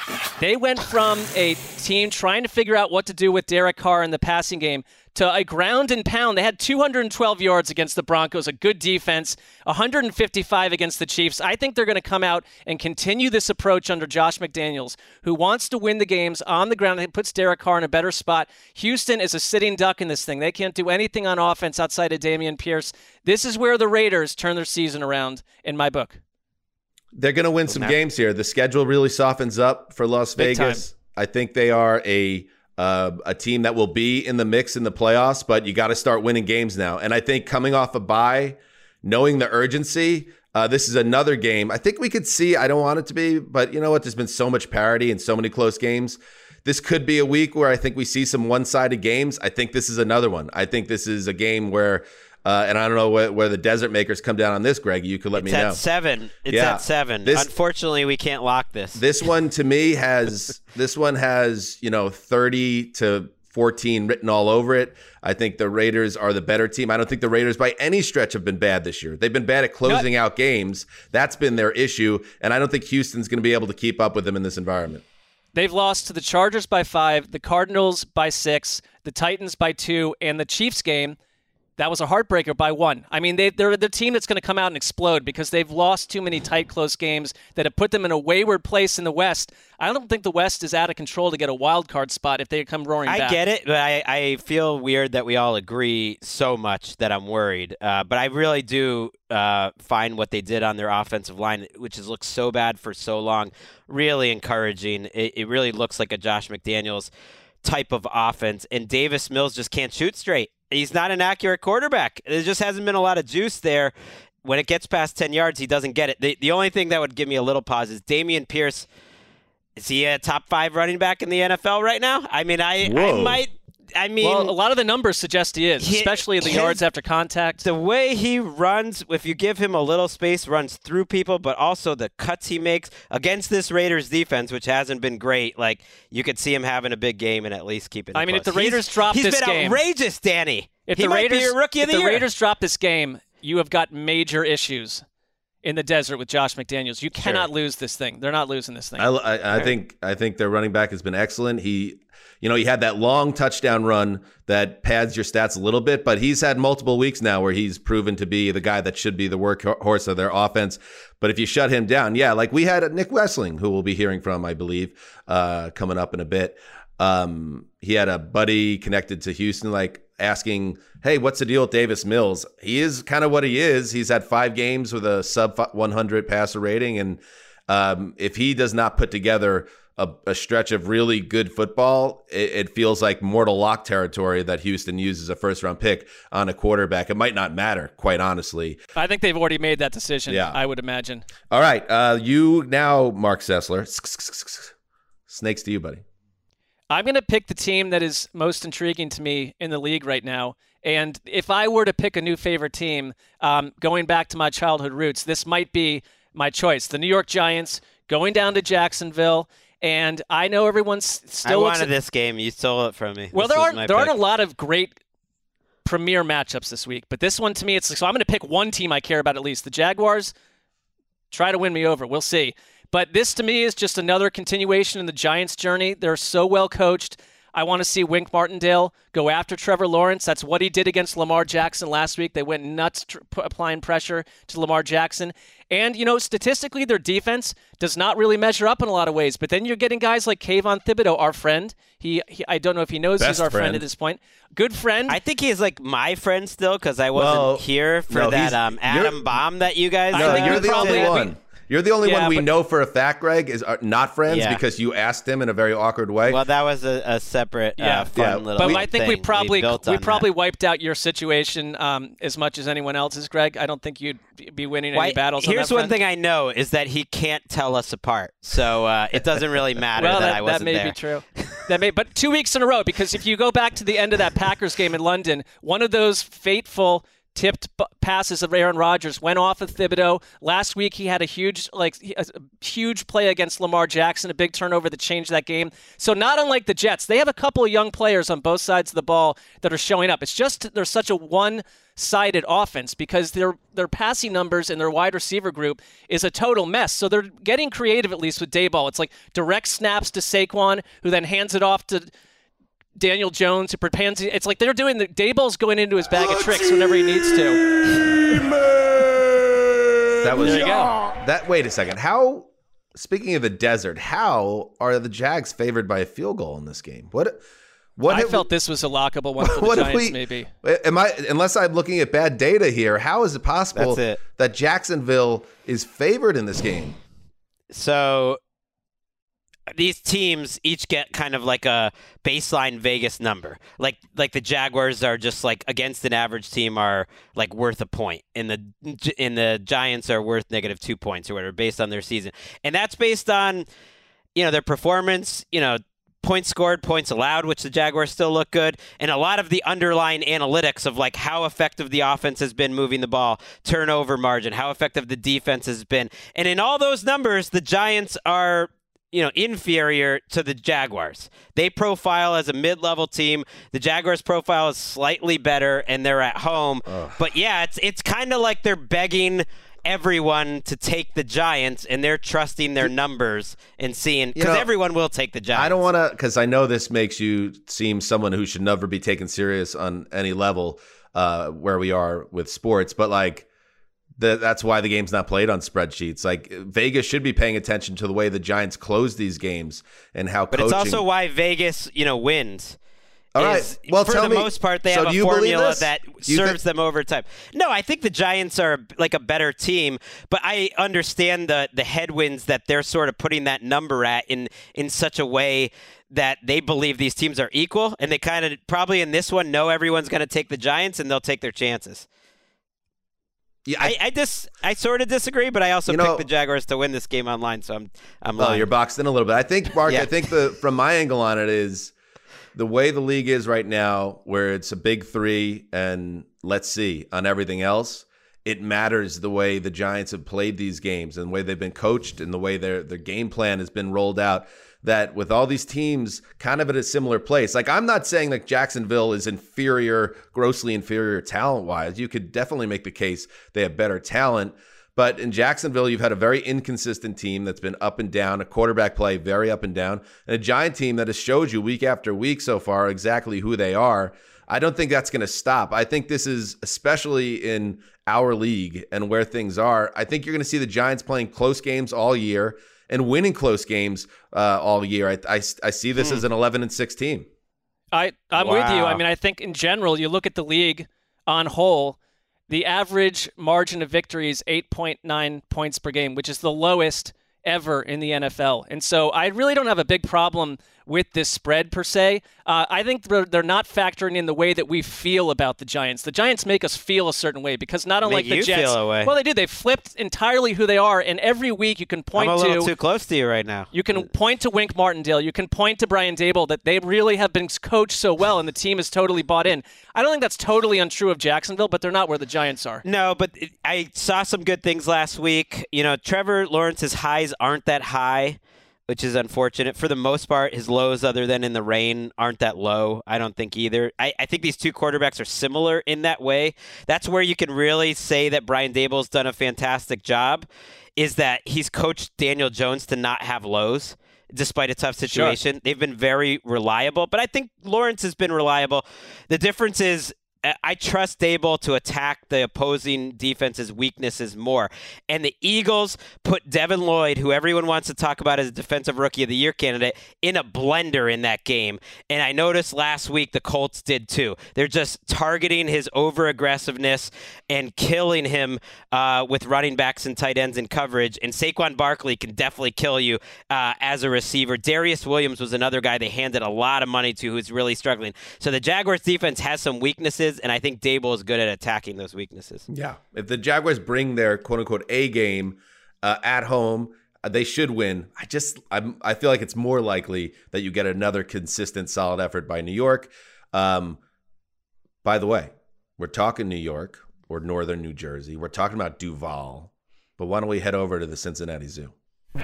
They went from a team trying to figure out what to do with Derek Carr in the passing game to a ground and pound. They had two hundred twelve yards against the Broncos, a good defense, one hundred fifty-five against the Chiefs. I think they're going to come out and continue this approach under Josh McDaniels, who wants to win the games on the ground and puts Derek Carr in a better spot. Houston is a sitting duck in this thing. They can't do anything on offense outside of Dameon Pierce. This is where the Raiders turn their season around, in my book.
They're going to win some games here. The schedule really softens up for Las
Big
Vegas.
time.
I think they are a uh, a team that will be in the mix in the playoffs, but you got to start winning games now. And I think coming off a bye, knowing the urgency, uh, this is another game. I think we could see, I don't want it to be, but you know what? There's been so much parity and so many close games. This could be a week where I think we see some one-sided games. I think this is another one. I think this is a game where Uh, and I don't know where, where the Desert Makers come down on this, Greg. You could let
it's
me know.
It's at seven. It's
yeah.
at seven.
This,
Unfortunately, we can't lock this.
This one to me has this one has you know thirty to fourteen written all over it. I think the Raiders are the better team. I don't think the Raiders by any stretch have been bad this year. They've been bad at closing out games. That's been their issue, and I don't think Houston's going to be able to keep up with them in this environment.
They've lost to the Chargers by five, the Cardinals by six, the Titans by two, and the Chiefs game. That was a heartbreaker by one. I mean, they, they're the team that's going to come out and explode because they've lost too many tight, close games that have put them in a wayward place in the West. I don't think the West is out of control to get a wild card spot if they come roaring
I
back.
I get it, but I, I feel weird that we all agree so much that I'm worried. Uh, but I really do uh, find what they did on their offensive line, which has looked so bad for so long, really encouraging. It, it really looks like a Josh McDaniels type of offense, and Davis Mills just can't shoot straight. He's not an accurate quarterback. There just hasn't been a lot of juice there. When it gets past ten yards, he doesn't get it. The, the only thing that would give me a little pause is Dameon Pierce. Is he a top five running back in the N F L right now? I mean, I, I might – I mean,
well, a lot of the numbers suggest he is,
he,
especially the
his,
yards after contact.
The way he runs, if you give him a little space, runs through people, but also the cuts he makes against this Raiders defense, which hasn't been great. Like, you could see him having a big game and at least keeping it
I mean,
close.
if the Raiders
he's,
drop
he's
this
been
game,
outrageous, Danny.
If
he
the
might
Raiders,
be your rookie of the
if
year.
the Raiders drop this game, you have got major issues in the desert with Josh McDaniels. You cannot
Sure.
lose this thing. They're not losing this thing.
I, I, I think I think their running back has been excellent. He, you know, he had that long touchdown run that pads your stats a little bit, but he's had multiple weeks now where he's proven to be the guy that should be the workhorse of their offense. But if you shut him down, yeah, like we had Nick Wessling, who we'll be hearing from, I believe, uh, coming up in a bit. Um, he had a buddy connected to Houston, like asking, hey, what's the deal with Davis Mills? He is kind of what he is. He's had five games with a sub one hundred passer rating. And um, if he does not put together a, a stretch of really good football, it, it feels like mortal lock territory that Houston uses a first round pick on a quarterback. It might not matter, quite honestly.
I think they've already made that decision,
Yeah.
I would imagine.
All right. Uh, you now, Mark Sessler. Snakes to you, buddy.
I'm going to pick the team that is most intriguing to me in the league right now. And if I were to pick a new favorite team, um, going back to my childhood roots, this might be my choice. The New York Giants going down to Jacksonville. And I know everyone's still
I
looks
wanted
at,
this game. You stole it from me.
Well,
This
there
was
aren't
my
there
pick.
aren't a lot of great premier matchups this week, but this one to me, it's like, so I'm going to pick one team I care about at least. The Jaguars try to win me over. We'll see. But this to me is just another continuation in the Giants' journey. They're so well coached. I want to see Wink Martindale go after Trevor Lawrence. That's what he did against Lamar Jackson last week. They went nuts tr- applying pressure to Lamar Jackson. And, you know, statistically, their defense does not really measure up in a lot of ways. But then you're getting guys like Kayvon Thibodeau, our friend. He, he I don't know if he knows
Best
he's our friend.
friend
at this point. Good friend.
I think he's like my friend still because I wasn't
Well,
here for
no,
that
he's-
um,
you're-
Adam Bomb that you guys.
No,
uh,
you're the
probably-
only
I
one.
mean-
You're the only
Yeah,
one we
but-
know for a fact, Greg, is uh, not friends
Yeah.
because you asked him in a very awkward way.
Well, that was a, a separate,
Yeah.
uh, fun
Yeah.
little.
But I think we
thing
probably
built
we
on
probably
that.
wiped out your situation um, as much as anyone else's, Greg. I don't think you'd be winning
Why-
any battles.
Here's
on that
one
front.
thing I know is that he can't tell us apart, so uh, it doesn't really matter
Well,
that,
that,
I
that
wasn't
may
there.
be true. That may, but two weeks in a row, because if you go back to the end of that Packers game in London, one of those fateful tipped b- passes of Aaron Rodgers went off of Thibodeau. Last week he had a huge, like a huge play against Lamar Jackson, a big turnover that changed that game. So not unlike the Jets, they have a couple of young players on both sides of the ball that are showing up. It's just there's such a one sided offense because their their passing numbers and their wide receiver group is a total mess. So they're getting creative, at least with Daboll. It's like direct snaps to Saquon, who then hands it off to Daniel Jones, who prepares. It's like they're doing the Daboll's going into his bag of tricks whenever he needs to.
That was
there you go.
That. Wait a second. How? Speaking of the desert, how are the Jags favored by a field goal in this game? What? What
I felt we, this was a lockable one for the Giants, we, maybe.
Am I? Unless I'm looking at bad data here, how is it possible
it.
that Jacksonville is favored in this game?
So these teams each get kind of like a baseline Vegas number. Like like the Jaguars are just like against an average team are like worth a point, and the and the Giants are worth negative two points or whatever based on their season, and that's based on you know their performance, you know. Points scored, points allowed, which the Jaguars still look good, and a lot of the underlying analytics of like how effective the offense has been moving the ball, turnover margin, how effective the defense has been. And in all those numbers, the Giants are, you know, inferior to the Jaguars. They profile as a mid-level team. The Jaguars profile is slightly better, and they're at home. Ugh. But yeah, it's it's kind of like they're begging everyone to take the Giants, and they're trusting their numbers and seeing, because everyone will take the Giants.
I don't want to, because I know this makes you seem someone who should never be taken serious on any level uh, where we are with sports, but like the, that's why the game's not played on spreadsheets. Like Vegas should be paying attention to the way the Giants close these games and how
but
coaching.
It's also why Vegas, you know, wins.
All right.
Is,
well,
for
tell
the
me,
most part, they
so
have a
you
formula that
you
serves
think-
them over time. No, I think the Giants are like a better team, but I understand the the headwinds that they're sort of putting that number at in in such a way that they believe these teams are equal, and they kind of probably in this one know everyone's going to take the Giants, and they'll take their chances. Yeah, I, I, I just I sort of disagree, but I also
you
picked
know,
the Jaguars to win this game online, so I'm I'm
oh,
lying.
you're boxed in a little bit. I think, Mark.
yeah.
I think the from my angle on it is. The way the league is right now, where it's a big three and let's see on everything else, it matters the way the Giants have played these games and the way they've been coached and the way their their game plan has been rolled out. That with all these teams kind of at a similar place, like I'm not saying that Jacksonville is inferior, grossly inferior talent-wise. You could definitely make the case they have better talent. But in Jacksonville, you've had a very inconsistent team that's been up and down, a quarterback play very up and down, and a Giant team that has showed you week after week so far exactly who they are. I don't think that's going to stop. I think this is, especially in our league and where things are, I think you're going to see the Giants playing close games all year and winning close games uh, all year. I, I, I see this hmm. as an eleven and six team.
I, I'm wow. with you. I mean, I think in general, you look at the league on whole, the average margin of victory is eight point nine points per game, which is the lowest ever in the N F L. And so I really don't have a big problem with this spread per se. Uh, I think they're, they're not factoring in the way that we feel about the Giants. The Giants make us feel a certain way because not unlike
make
the
you
Jets.
Feel a way.
Well, they do. They flipped entirely who they are, and every week you can point to.
I'm a little to, too close to you right now.
You can point to Wink Martindale. You can point to Brian Daboll that they really have been coached so well, and the team is totally bought in. I don't think that's totally untrue of Jacksonville, but they're not where the Giants are.
No, but it, I saw some good things last week. You know, Trevor Lawrence's highs aren't that high, which is unfortunate. For the most part, his lows, other than in the rain, aren't that low. I don't think either. I, I think these two quarterbacks are similar in that way. That's where you can really say that Brian Daboll's done a fantastic job, is that he's coached Daniel Jones to not have lows, despite a tough situation. Sure. They've been very reliable, but I think Lawrence has been reliable. The difference is I trust Daboll to attack the opposing defense's weaknesses more. And the Eagles put Devin Lloyd, who everyone wants to talk about as a Defensive Rookie of the Year candidate, in a blender in that game. And I noticed last week the Colts did too. They're just targeting his over-aggressiveness and killing him uh, with running backs and tight ends in coverage. And Saquon Barkley can definitely kill you uh, as a receiver. Darius Williams was another guy they handed a lot of money to who's really struggling. So the Jaguars defense has some weaknesses, and I think Daboll is good at attacking those weaknesses.
Yeah. If the Jaguars bring their quote-unquote A game uh, at home, uh, they should win. I just I'm, I feel like it's more likely that you get another consistent, solid effort by New York. Um, by the way, we're talking New York or northern New Jersey. We're talking about Duval. But why don't we head over to the Cincinnati Zoo?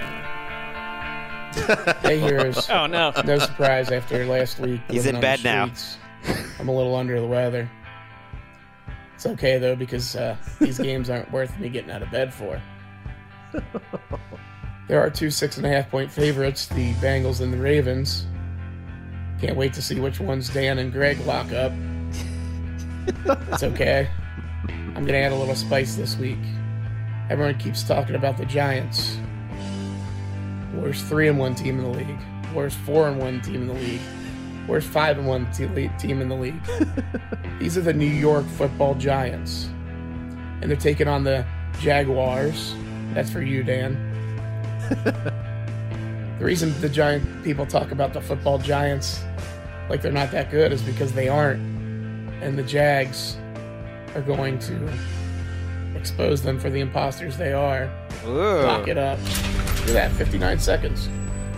Hey, heroes.
Oh, no.
No surprise after last week.
He's in bed now.
I'm a little under the weather. It's okay, though, because uh, these games aren't worth me getting out of bed for. There are two six and a half point favorites, the Bengals and the Ravens. Can't wait to see which ones Dan and Greg lock up. It's okay. I'm going to add a little spice this week. Everyone keeps talking about the Giants. Worst three and one team in the league. Worst four and one team in the league. Worst five and one te- team in the league. These are the New York Football Giants, and they're taking on the Jaguars. That's for you, Dan. The reason the Giant people talk about the football Giants like they're not that good is because they aren't, and the Jags are going to expose them for the imposters they are.
Ooh.
Lock it up. Look at that, fifty-nine seconds.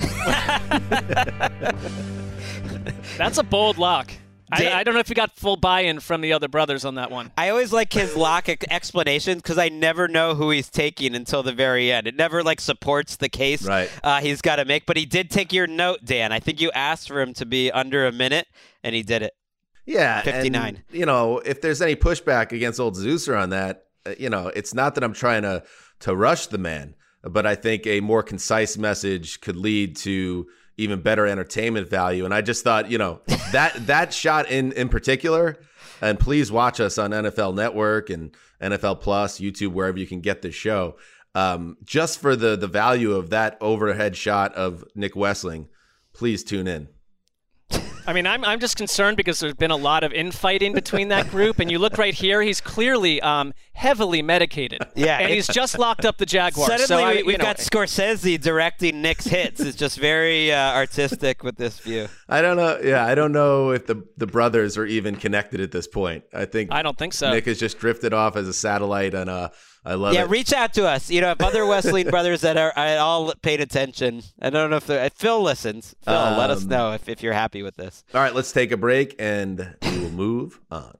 That's a bold lock. I, I don't know if you got full buy-in from the other brothers on that one.
I always like his lock explanations because I never know who he's taking until the very end. It never like supports the case
right.
uh, he's got to make. But he did take your note, Dan. I think you asked for him to be under a minute, and he did it.
Yeah,
fifty-nine.
And, you know, if there's any pushback against old Zeuser on that, uh, you know, it's not that I'm trying to to rush the man, but I think a more concise message could lead to even better entertainment value. And I just thought, you know, that that shot in in particular, and please watch us on N F L Network and N F L Plus, YouTube, wherever you can get this show. Um, just for the the value of that overhead shot of Nick Wessling, please tune in.
I mean, I'm I'm just concerned because there's been a lot of infighting between that group, and you look right here, he's clearly um, heavily medicated.
Yeah,
and he's just locked up the Jaguars.
Suddenly,
so I,
we, we've
know,
got Scorsese directing Nick's hits. It's just very uh, artistic with this view.
I don't know. Yeah, I don't know if the the brothers are even connected at this point. I think
I don't think so.
Nick has just drifted off as a satellite, and uh, I love
yeah,
it.
Yeah, reach out to us. You know, if other Wesleyan brothers that are at all paid attention. I don't know if they're, if Phil listens. Phil, um, let us know if, if you're happy with this.
All right, let's take a break, and we will move on.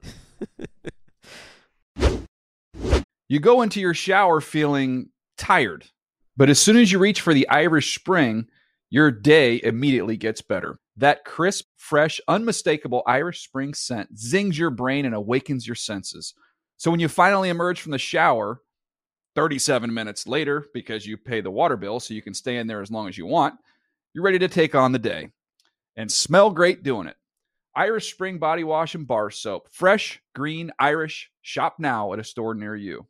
You go into your shower feeling tired, but as soon as you reach for the Irish Spring, your day immediately gets better. That crisp, fresh, unmistakable Irish Spring scent zings your brain and awakens your senses. So when you finally emerge from the shower, thirty-seven minutes later, because you pay the water bill so you can stay in there as long as you want, you're ready to take on the day and smell great doing it. Irish Spring Body Wash and Bar Soap. Fresh, green, Irish. Shop now at a store near you.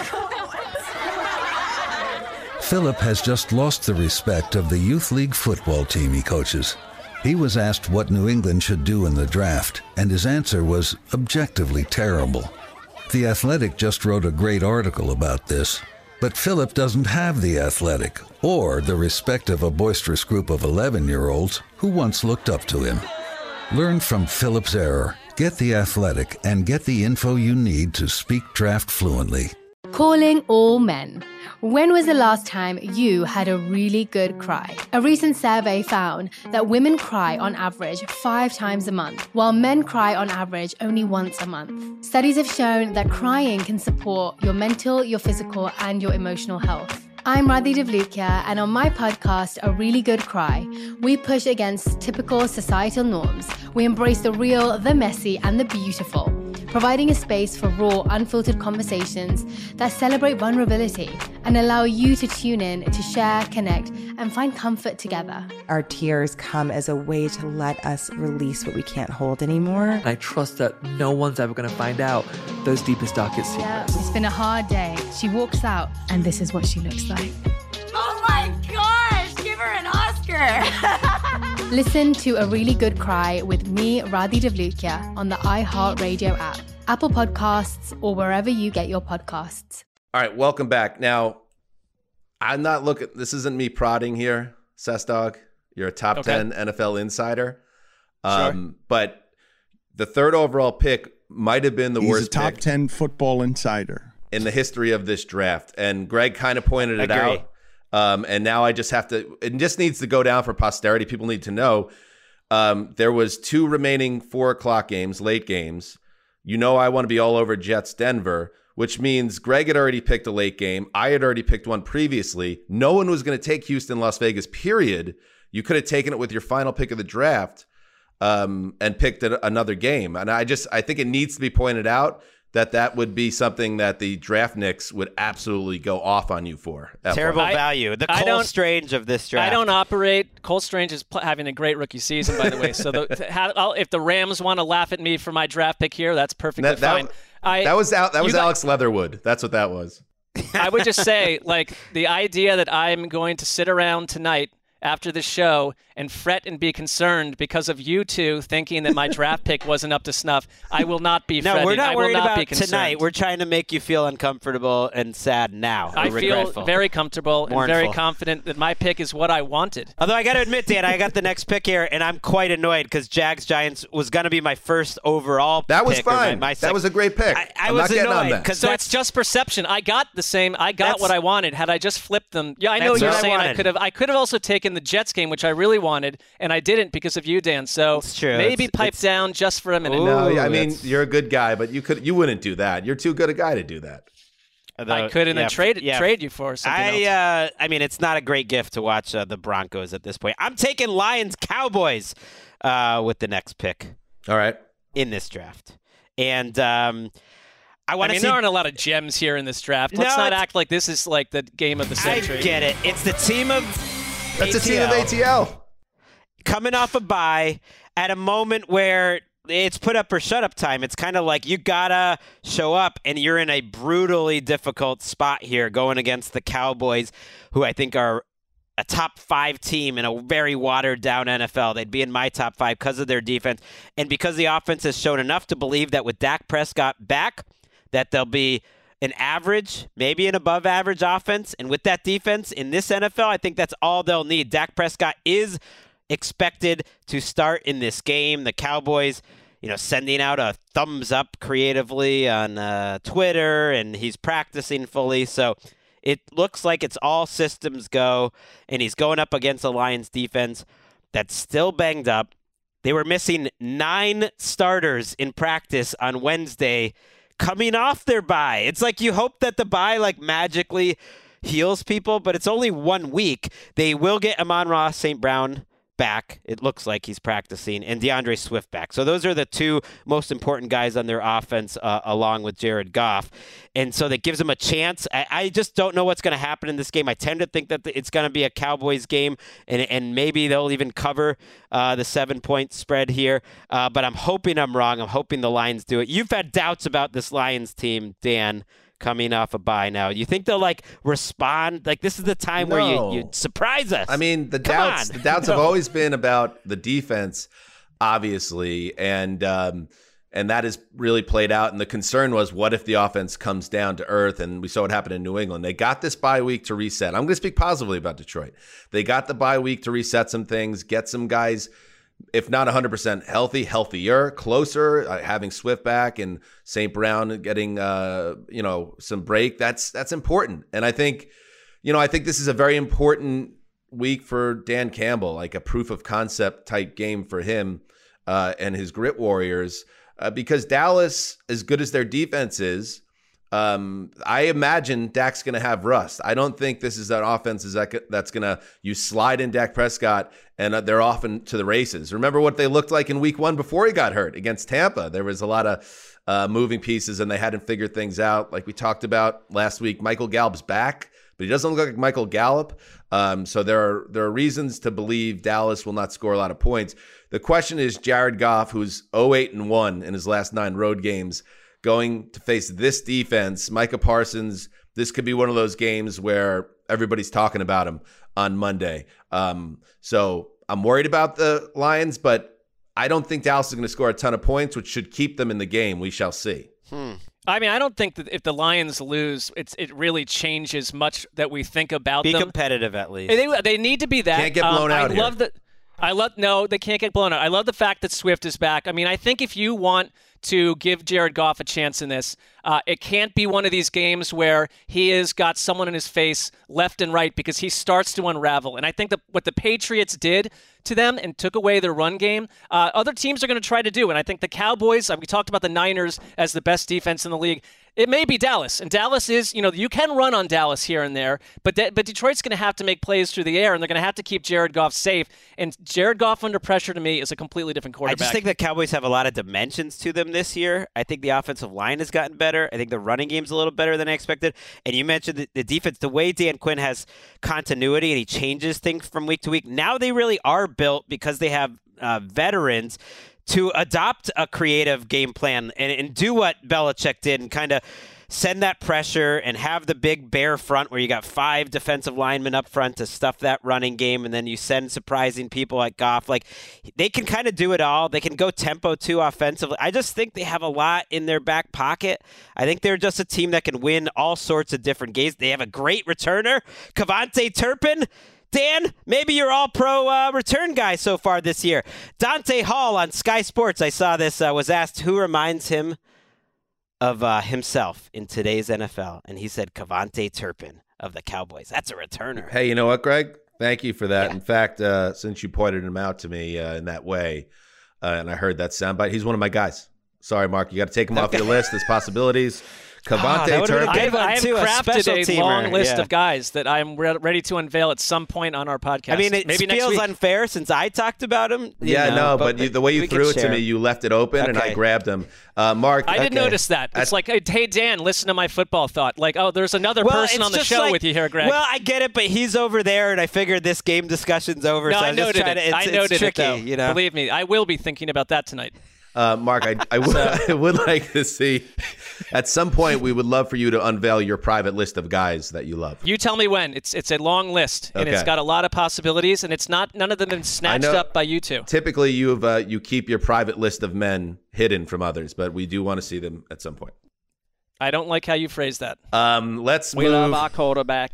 Philip has just lost the respect of the youth league football team he coaches. He was asked what New England should do in the draft, and his answer was objectively terrible. The Athletic just wrote a great article about this, but Philip doesn't have the Athletic or the respect of a boisterous group of eleven-year-olds who once looked up to him. Learn from Philip's error, get the Athletic, and get the info you need to speak draft fluently.
Calling all men. When was the last time you had a really good cry? A recent survey found that women cry on average five times a month, while men cry on average only once a month. Studies have shown that crying can support your mental, your physical, and your emotional health. I'm Radhi Devlukia, and on my podcast, A Really Good Cry, we push against typical societal norms. We embrace the real, the messy, and the beautiful, providing a space for raw, unfiltered conversations that celebrate vulnerability and allow you to tune in to share, connect, and find comfort together.
Our tears come as a way to let us release what we can't hold anymore.
And I trust that no one's ever going to find out those deepest, darkest secrets.
Yeah, it's been a hard day. She walks out, and this is what she looks like.
Oh my gosh, give her an Oscar.
Listen to A Really Good Cry with me, Radhi Devlukia, on the iHeartRadio app, Apple Podcasts, or wherever you get your podcasts.
All right, welcome back. Now, I'm not looking, this isn't me prodding here, Sestog. You're a top
Okay.
ten N F L insider. Um,
Sure.
But the third overall pick might have been the
He's
worst
a top
pick
ten football insider
in the history of this draft. And Greg kind of pointed it
Agree.
out. Um, and now I just have to, it just needs to go down for posterity. People need to know. Um, there was two remaining four o'clock games, late games. You know I want to be all over Jets Denver, which means Greg had already picked a late game. I had already picked one previously. No one was going to take Houston, Las Vegas, period. You could have taken it with your final pick of the draft um, and picked a, another game. And I just, I think it needs to be pointed out that that would be something that the draft Knicks would absolutely go off on you for.
Terrible
I,
value. The
I
Cole Strange of this draft.
I don't operate. Cole Strange is pl- having a great rookie season, by the way. So the, how, I'll, if the Rams want to laugh at me for my draft pick here, that's perfectly
that, that,
fine. I,
that was out, that was
got,
Alex Leatherwood. That's what that was.
I would just say, like, the idea that I'm going to sit around tonight after the show and fret and be concerned because of you two thinking that my draft pick wasn't up to snuff, I will not be
no,
fretting.
we're not
I
worried
will not
about
be concerned.
tonight. We're trying to make you feel uncomfortable and sad now.
I
regretful.
feel very comfortable
Mournful.
and very confident that my pick is what I wanted.
Although I got to admit, Dan, I got the next pick here, and I'm quite annoyed because Jags Giants was going to be my first overall
That was
pick, or
fine.
My, my
that was a great pick.
I, I
I'm
was
not getting on
annoyed
that.
because
So it's just perception. I got the same. I got what I wanted. Had I just flipped them, yeah, I know
That's
you're
what I
saying I
wanted.
could have. I could have also taken the Jets game, which I really wanted, and I didn't because of you, Dan. So
It's true.
maybe
It's-
pipe
it's-
down just for a minute.
Ooh.
No, I mean,
that's-
you're a good guy, but you could you wouldn't do that. You're too good a guy to do that.
I could and
yeah,
then trade
yeah.
trade you for something
I,
else.
uh, I mean, it's not a great gift to watch uh, the Broncos at this point. I'm taking Lions Cowboys uh, with the next pick
All right.
in this draft, and um, I
I
want to
mean,
see.
there aren't a lot of gems here in this draft. Let's
No,
not
it's-
act like this is like the game of the century.
I get it. It's the team of
That's a team of
A T L.
A T L.
Coming off a bye at a moment where it's put up or shut up time. It's kind of like you gotta show up, and you're in a brutally difficult spot here going against the Cowboys, who I think are a top five team in a very watered down N F L. They'd be in my top five because of their defense, and because the offense has shown enough to believe that with Dak Prescott back, that they'll be an average, maybe an above average offense. And with that defense in this N F L, I think that's all they'll need. Dak Prescott is expected to start in this game. The Cowboys, you know, sending out a thumbs up creatively on uh, Twitter, and he's practicing fully. So it looks like it's all systems go, and he's going up against a Lions defense that's still banged up. They were missing nine starters in practice on Wednesday coming off their bye. It's like you hope that the bye like magically heals people, but it's only one week. They will get Amon-Ra Saint Brown back. It looks like he's practicing, and DeAndre Swift back. So those are the two most important guys on their offense, uh, along with Jared Goff. And so that gives them a chance. I, I just don't know what's going to happen in this game. I tend to think that it's going to be a Cowboys game, and, and maybe they'll even cover uh, the seven-point spread here. Uh, but I'm hoping I'm wrong. I'm hoping the Lions do it. You've had doubts about this Lions team, Dan, coming off a bye now. You think they'll like respond? Like this is the time
No.
where you, you surprise us.
I mean, the
Come
doubts
on.
the doubts
No.
have always been about the defense, obviously, and um, and that has really played out. And the concern was, what if the offense comes down to earth? And we saw what happened in New England. They got this bye week to reset. I'm going to speak positively about Detroit. They got the bye week to reset some things, get some guys, if not one hundred percent healthy, healthier, closer, uh, having Swift back and Saint Brown getting, uh, you know, some break. That's that's important. And I think, you know, I think this is a very important week for Dan Campbell, like a proof of concept type game for him uh, and his Grit Warriors, uh, because Dallas, as good as their defense is, Um, I imagine Dak's going to have rust. I don't think this is an offense is that, that's going to, you slide in Dak Prescott and uh, they're off into the races. Remember what they looked like in week one before he got hurt against Tampa. There was a lot of uh, moving pieces and they hadn't figured things out. Like we talked about last week, Michael Gallup's back, but he doesn't look like Michael Gallup. Um, so there are, there are reasons to believe Dallas will not score a lot of points. The question is Jared Goff, who's oh eight and one in his last nine road games, going to face this defense. Micah Parsons, this could be one of those games where everybody's talking about him on Monday. Um, so I'm worried about the Lions, but I don't think Dallas is going to score a ton of points, which should keep them in the game. We shall see.
Hmm.
I mean, I don't think that if the Lions lose, it's it really changes much that we think about
Be
them.
competitive at least.
They, they need to be that.
Can't get blown
um,
out
I
here.
love that. I love no, they can't get blown out. I love the fact that Swift is back. I mean, I think if you want to give Jared Goff a chance in this, uh, it can't be one of these games where he has got someone in his face left and right because he starts to unravel. And I think that what the Patriots did to them and took away their run game, uh, other teams are going to try to do. And I think the Cowboys, uh, we talked about the Niners as the best defense in the league. It may be Dallas, and Dallas is, you know, you can run on Dallas here and there, but de- but Detroit's going to have to make plays through the air, and they're going to have to keep Jared Goff safe. And Jared Goff under pressure to me is a completely different quarterback.
I just think the Cowboys have a lot of dimensions to them this year. I think the offensive line has gotten better. I think the running game's a little better than I expected. And you mentioned the, the defense, the way Dan Quinn has continuity and he changes things from week to week. Now they really are built because they have uh, veterans to adopt a creative game plan and, and do what Belichick did and kind of send that pressure and have the big bear front where you got five defensive linemen up front to stuff that running game, and then you send surprising people like Goff. Like, they can kind of do it all. They can go tempo too offensively. I just think they have a lot in their back pocket. I think they're just a team that can win all sorts of different games. They have a great returner, KaVontae Turpin. Dan, maybe you're all pro uh, return guy so far this year. Dante Hall on Sky Sports, I saw this, uh, was asked who reminds him of uh, himself in today's N F L. And he said KaVontae Turpin of the Cowboys. That's a returner.
Hey, you know what, Greg? Thank you for that.
Yeah.
In fact, uh, since you pointed him out to me uh, in that way, uh, and I heard that soundbite, he's one of my guys. Sorry, Mark. You got to take him okay. off your list. There's possibilities. KaVontae
oh,
Turpin.
I have, I have
too,
crafted
a,
a long list
yeah.
of guys that I'm re- ready to unveil at some point on our podcast.
I mean, it
Maybe
feels
next week.
unfair since I talked about him.
Yeah,
know,
no,
but,
but you, the way you threw it to me, you left it open, okay. and I grabbed him. Uh, Mark,
I
okay.
did notice that. It's I, like, hey, Dan, listen to my football thought. Like, oh, there's another
well,
person on the show
like,
with you here, Greg.
Well, I get it, but he's over there, and I figured this game discussion's over.
No,
so
I
I'm
noted
just trying
it.
to, it's,
I noted
it's tricky,
it, though.
You know?
Believe me, I will be thinking about that tonight.
Uh, Mark, I, I, would, I would like to see, at some point, we would love for you to unveil your private list of guys that you love.
You tell me when. It's it's a long list, and
okay.
it's got a lot of possibilities, and it's not none of them been snatched up by you two.
Typically, you have uh, you keep your private list of men hidden from others, but we do want to see them at some point.
I don't like how you phrase that.
Um, let's
we
move.
love our quarterback.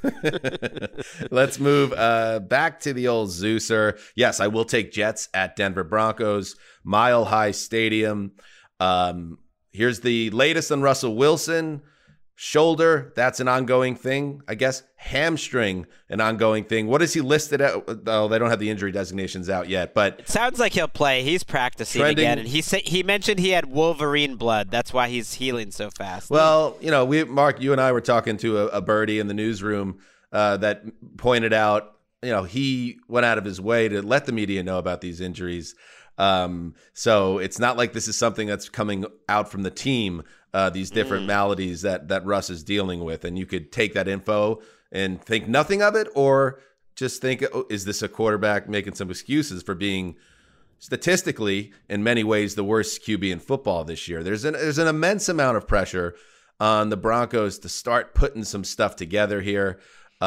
Let's move uh, back to the old Zeuser. Yes, I will take Jets at Denver Broncos, Mile High Stadium. Um, here's the latest on Russell Wilson. Shoulder, that's an ongoing thing, I guess. Hamstring, an ongoing thing. What is he listed at? Oh, they don't have the injury designations out yet, but
it sounds like he'll play. He's practicing
trending,
again, and he sa- he mentioned he had Wolverine blood. That's why he's healing so fast.
Well, you know, we Mark, you and I were talking to a, a birdie in the newsroom uh, that pointed out, you know, he went out of his way to let the media know about these injuries. Um, so it's not like this is something that's coming out from the team. Uh, these different mm. maladies that that Russ is dealing with, and you could take that info and think nothing of it, or just think, oh, is this a quarterback making some excuses for being statistically, in many ways, the worst Q B in football this year? There's an there's an immense amount of pressure on the Broncos to start putting some stuff together here.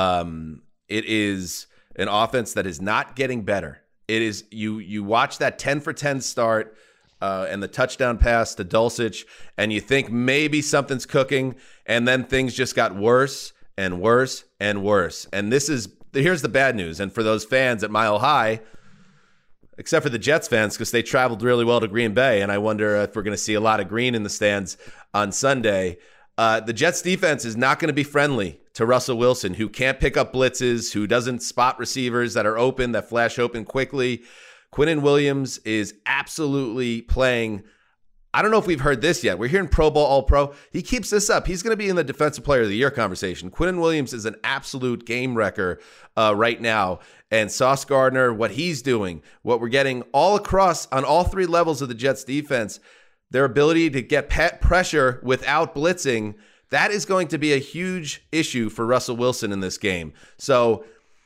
Um, it is an offense that is not getting better. It is you you watch that ten for ten start. Uh, and the touchdown pass to Dulcich, and you think maybe something's cooking, and then things just got worse and worse and worse. And this is here's the bad news. And for those fans at Mile High, except for the Jets fans, because they traveled really well to Green Bay, and I wonder if we're going to see a lot of green in the stands on Sunday. Uh, the Jets defense is not going to be friendly to Russell Wilson, who can't pick up blitzes, who doesn't spot receivers that are open, that flash open quickly. Quinnen Williams is absolutely playing. I don't know if we've heard this yet. We're hearing Pro Bowl, All-Pro. He keeps this up. He's going to be in the Defensive Player of the Year conversation. Quinnen Williams is an absolute game wrecker uh, right now. And Sauce Gardner, what he's doing, what we're getting all across on all three levels of the Jets defense, their ability to get pet pressure without blitzing, that is going to be a huge issue for Russell Wilson in this game. So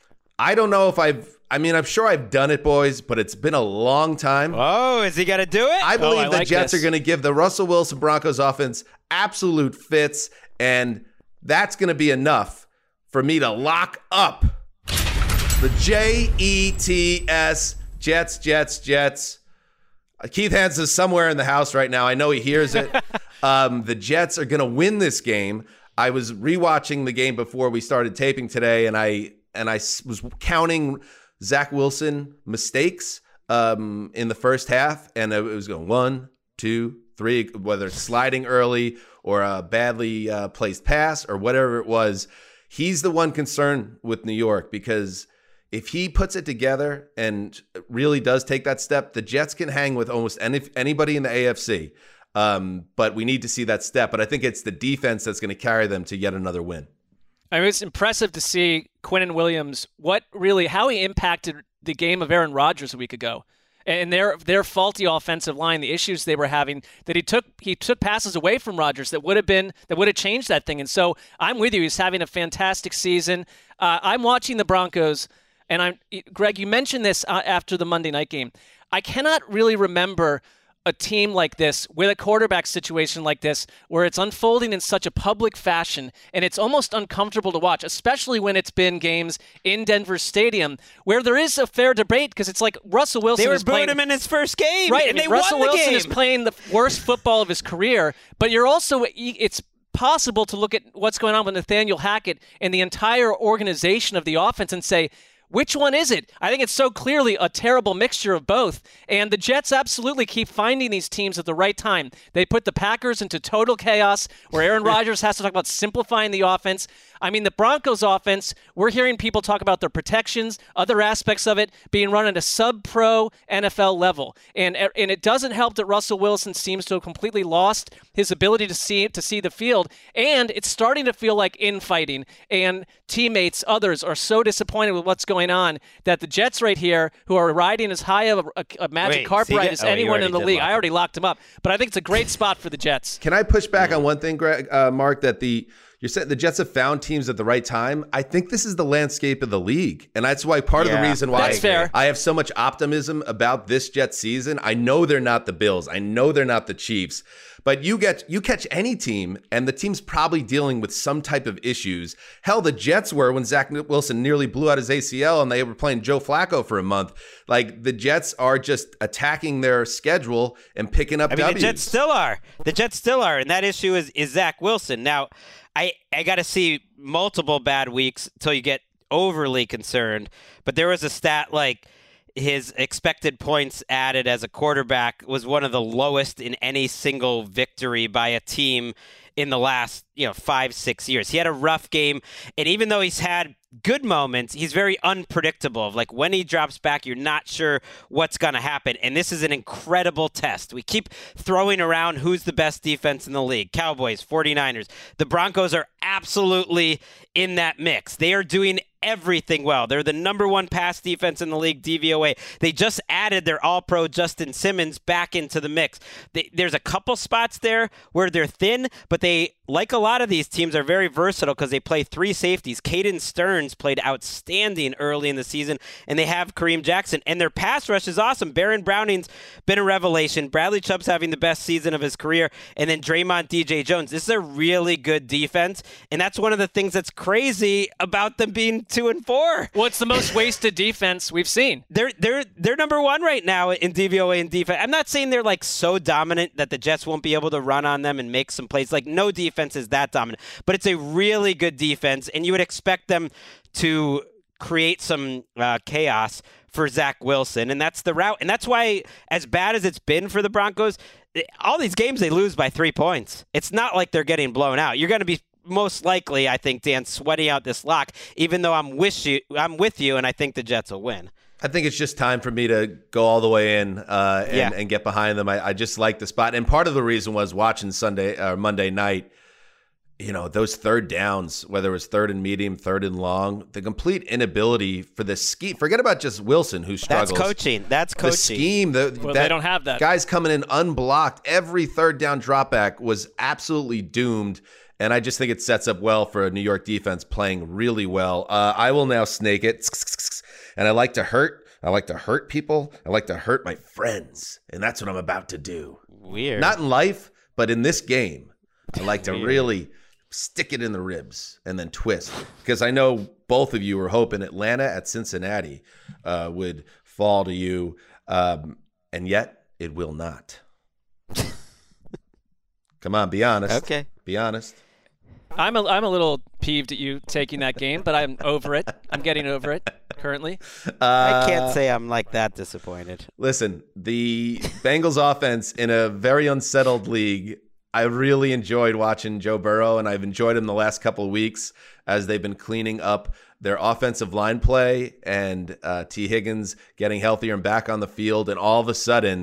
I don't know if I've I mean, I'm sure I've done it, boys, but it's been a long time.
Oh, is he going to do it?
I believe
oh, I
the
like
Jets
this.
are going to give the Russell Wilson Broncos offense absolute fits, and that's going to be enough for me to lock up the J E T S, Jets, Jets, Jets. Uh, Keith Hans is somewhere in the house right now. I know he hears it. um, the Jets are going to win this game. I was rewatching the game before we started taping today, and I and I was counting Zach Wilson mistakes um, in the first half, and it was going one, two, three, whether it's sliding early or a badly uh, placed pass or whatever it was. He's the one concerned with New York, because if he puts it together and really does take that step, the Jets can hang with almost any, anybody in the A F C. Um, but we need to see that step. But I think it's the defense that's going to carry them to yet another win.
I mean, it's impressive to see Quinnen Williams, what really, how he impacted the game of Aaron Rodgers a week ago. And their their faulty offensive line, the issues they were having, that he took he took passes away from Rodgers that would have been that would have changed that thing. And so I'm with you. He's having a fantastic season. Uh, I'm watching the Broncos, and I'm Greg. You mentioned this uh, after the Monday night game. I cannot really remember a team like this with a quarterback situation like this where it's unfolding in such a public fashion and it's almost uncomfortable to watch, especially when it's been games in Denver Stadium where there is a fair debate because it's like Russell Wilson
They were
is
booing
playing,
him in his first game,
right?
and
I mean,
they
Russell
won the
Wilson
game.
is playing the worst football of his career, but you're also it's possible to look at what's going on with Nathaniel Hackett and the entire organization of the offense and say, which one is it? I think it's so clearly a terrible mixture of both. And the Jets absolutely keep finding these teams at the right time. They put the Packers into total chaos where Aaron Rodgers has to talk about simplifying the offense. I mean, the Broncos offense, we're hearing people talk about their protections, other aspects of it being run at a sub-pro N F L level. And and it doesn't help that Russell Wilson seems to have completely lost his ability to see to see the field. And it's starting to feel like infighting. And teammates, others, are so disappointed with what's going on that the Jets right here, who are riding as high of a, a magic
Wait,
carpet
so you
ride
get-
as
oh, you
anyone
already
in the
did
league.
lock
I already locked him up. But I think it's a great spot for the Jets.
Can I push back on one thing, Greg, uh, Mark, that the you're saying the Jets have found teams at the right time? I think this is the landscape of the league. And that's why part of
Yeah,
the reason why
that's fair.
I have so much optimism about this Jets season. I know they're not the Bills. I know they're not the Chiefs. But you get you catch any team, and the team's probably dealing with some type of issues. Hell, the Jets were when Zach Wilson nearly blew out his A C L and they were playing Joe Flacco for a month. Like, the Jets are just attacking their schedule and picking up
I mean,
W's.
the Jets still are. The Jets still are, and that issue is, is Zach Wilson. Now, I, I got to see multiple bad weeks until you get overly concerned. But there was a stat like his expected points added as a quarterback was one of the lowest in any single victory by a team in the last, you know, five, six years. He had a rough game, and even though he's had good moments, he's very unpredictable. Like, when he drops back, you're not sure what's going to happen, and this is an incredible test. We keep throwing around who's the best defense in the league. Cowboys, forty-niners. The Broncos are absolutely in that mix. They are doing everything well. They're the number one pass defense in the league, D V O A. They just added their all-pro Justin Simmons back into the mix. They, there's a couple spots there where they're thin, but they, like a lot of these teams, are very versatile because they play three safeties. Caden Stearns played outstanding early in the season, and they have Kareem Jackson. And their pass rush is awesome. Baron Browning's been a revelation. Bradley Chubb's having the best season of his career. And then Draymond D J Jones. This is a really good defense, and that's one of the things that's crazy about them being two and four.
Well, it's the most wasted defense we've seen.
They're they're they're number one right now in D V O A and defense. I'm not saying they're like so dominant that the Jets won't be able to run on them and make some plays. Like, no defense is that dominant, but it's a really good defense, and you would expect them to create some uh, chaos for Zach Wilson, and that's the route. And that's why, as bad as it's been for the Broncos, all these games they lose by three points. It's not like they're getting blown out. You're going to be most likely, I think, Dan, sweating out this lock, even though I'm with you, I'm with you, and I think the Jets will win.
I think it's just time for me to go all the way in uh, and,
Yeah.
and get behind them. I, I just like the spot. And part of the reason was watching Sunday or Monday night, you know, those third downs, whether it was third and medium, third and long, the complete inability for the scheme. Forget about just Wilson, who struggles.
That's coaching. That's coaching.
The scheme. The,
Well,
that
they don't have that.
Guys coming in unblocked. Every third down dropback was absolutely doomed. And I just think it sets up well for a New York defense playing really well. Uh, I will now snake it. And I like to hurt. I like to hurt people. I like to hurt my friends. And that's what I'm about to do.
Weird.
Not in life, but in this game. I like to really stick it in the ribs and then twist. Because I know both of you were hoping Atlanta at Cincinnati uh, would fall to you. Um, and yet, it will not. Come on, be honest.
Okay.
Be honest.
I'm a, I'm a little peeved at you taking that game, but I'm over it. I'm getting over it currently.
Uh,
I can't say I'm like that disappointed.
Listen, the Bengals offense in a very unsettled league, I really enjoyed watching Joe Burrow, and I've enjoyed him the last couple of weeks as they've been cleaning up their offensive line play and uh, T. Higgins getting healthier and back on the field. And all of a sudden,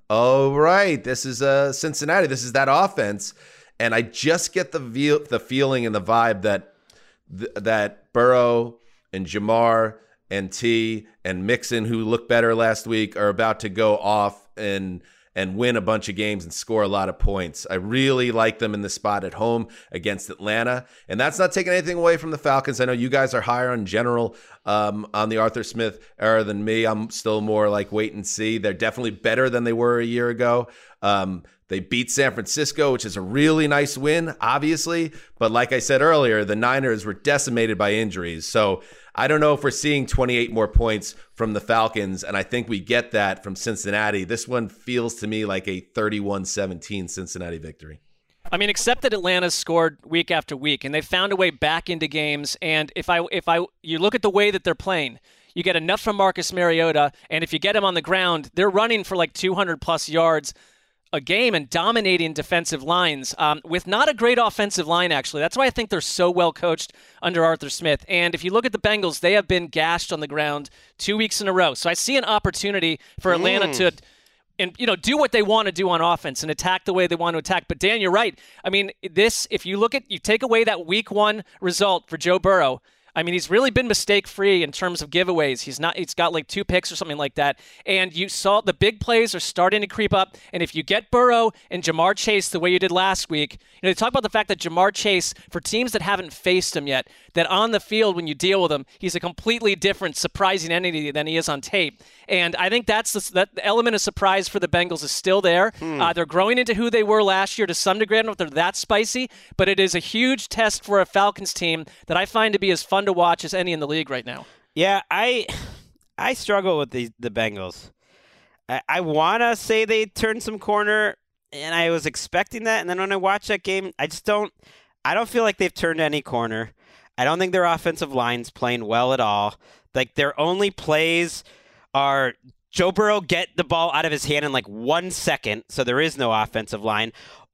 oh, right, this is uh, Cincinnati. This is that offense. And I just get the ve- the feeling and the vibe that th- that Burrow and Jamar and T and Mixon, who looked better last week, are about to go off and and win a bunch of games and score a lot of points. I really like them in the spot at home against Atlanta. And that's not taking anything away from the Falcons. I know you guys are higher on general um, on the Arthur Smith era than me. I'm still more like wait and see. They're definitely better than they were a year ago. Um, they beat San Francisco, which is a really nice win, obviously. But like I said earlier, the Niners were decimated by injuries. So I don't know if we're seeing twenty-eight more points from the Falcons, and I think we get that from Cincinnati. This one feels to me like a thirty-one seventeen Cincinnati victory.
I mean, except that Atlanta's scored week after week, and they found a way back into games. And if I, if I, you look at the way that they're playing, you get enough from Marcus Mariota, and if you get him on the ground, they're running for like two hundred plus yards a game and dominating defensive lines um, with not a great offensive line, actually. That's why I think they're so well coached under Arthur Smith. And if you look at the Bengals, they have been gashed on the ground two weeks in a row. So I see an opportunity for Atlanta mm. to and you know do what they want to do on offense and attack the way they want to attack. But Dan, you're right. I mean, this, if you look at, you take away that week one result for Joe Burrow, I mean, he's really been mistake-free in terms of giveaways. He's not. He's got like two picks or something like that. And you saw the big plays are starting to creep up. And if you get Burrow and Jamar Chase the way you did last week, you know, they talk about the fact that Jamar Chase, for teams that haven't faced him yet, that on the field when you deal with him, he's a completely different, surprising entity than he is on tape. And I think that's the, that the element of surprise for the Bengals is still there. Hmm. Uh, they're growing into who they were last year to some degree. I don't know if they're that spicy, but it is a huge test for a Falcons team that I find to be as fun to watch as any in the league right now.
Yeah, I I struggle with the the Bengals. I, I want to say they turned some corner, and I was expecting that. And then when I watch that game, I just don't. I don't feel like they've turned any corner. I don't think their offensive line's playing well at all. Like their only plays are Joe Burrow get the ball out of his hand in like one second, so there is no offensive line,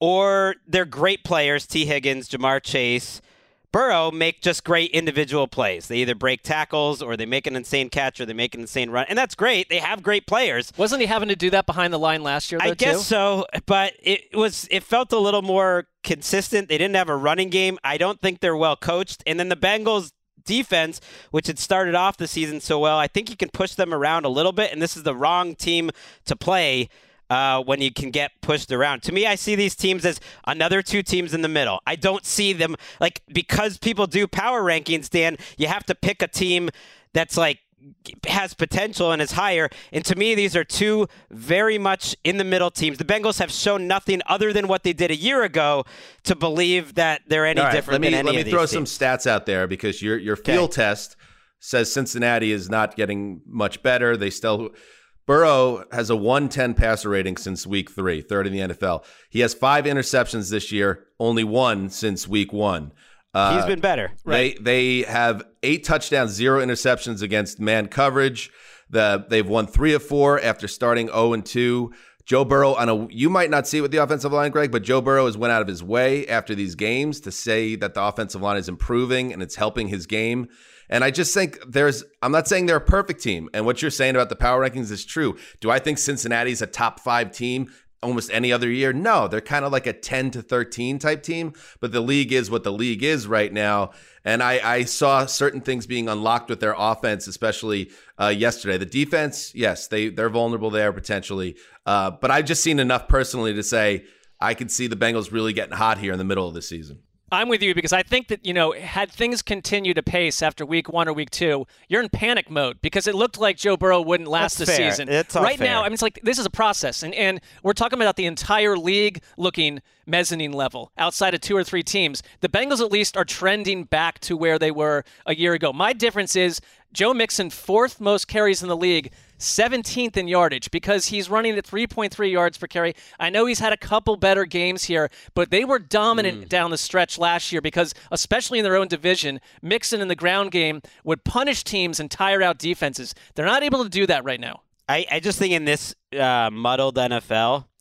or they're great players, T. Higgins, Jamar Chase, Burrow, make just great individual plays. They either break tackles or they make an insane catch or they make an insane run. And that's great. They have great players.
Wasn't he having to do that behind the line last year, though,
I guess
too?
so, but it was it felt a little more consistent. They didn't have a running game. I don't think they're well coached. And then the Bengals defense, which had started off the season so well, I think you can push them around a little bit, and this is the wrong team to play Uh, when you can get pushed around. To me, I see these teams as another two teams in the middle. I don't see them, like, because people do power rankings, Dan, you have to pick a team that's, like, has potential and is higher. And to me, these are two very much in the middle teams. The Bengals have shown nothing other than what they did a year ago to believe that they're any
right,
different
let me,
than any
let me
of these
throw
teams.
some stats out there because your, your field okay. test says Cincinnati is not getting much better. They still... Burrow has a one ten passer rating since week three, third in the N F L. He has five interceptions this year, only one since week one. Uh,
He's been better.
Right. They they have eight touchdowns, zero interceptions against man coverage. The they've won three of four after starting oh and two. Joe Burrow, on a you might not see it with the offensive line, Greg, but Joe Burrow has went out of his way after these games to say that the offensive line is improving and it's helping his game. And I just think there's, I'm not saying they're a perfect team. And what you're saying about the power rankings is true. Do I think Cincinnati's a top five team almost any other year? No, they're kind of like a ten to thirteen type team, but the league is what the league is right now. And I, I saw certain things being unlocked with their offense, especially uh, yesterday. The defense, yes, they, they're vulnerable there potentially. Uh, but I've just seen enough personally to say I could see the Bengals really getting hot here in the middle of the season.
I'm with you because I think that, you know, had things continued to pace after week one or week two, you're in panic mode because it looked like Joe Burrow wouldn't last
That's
the
fair.
season.
It's
right
fair.
now, I mean, it's like this is a process. And, and we're talking about the entire league looking mezzanine level outside of two or three teams. The Bengals at least are trending back to where they were a year ago. My difference is Joe Mixon, fourth most carries in the league, seventeenth in yardage because he's running at three point three yards per carry. I know he's had a couple better games here, but they were dominant mm. down the stretch last year because, especially in their own division, Mixon in the ground game would punish teams and tire out defenses. They're not able to do that right now.
I, I just think in this uh, muddled N F L,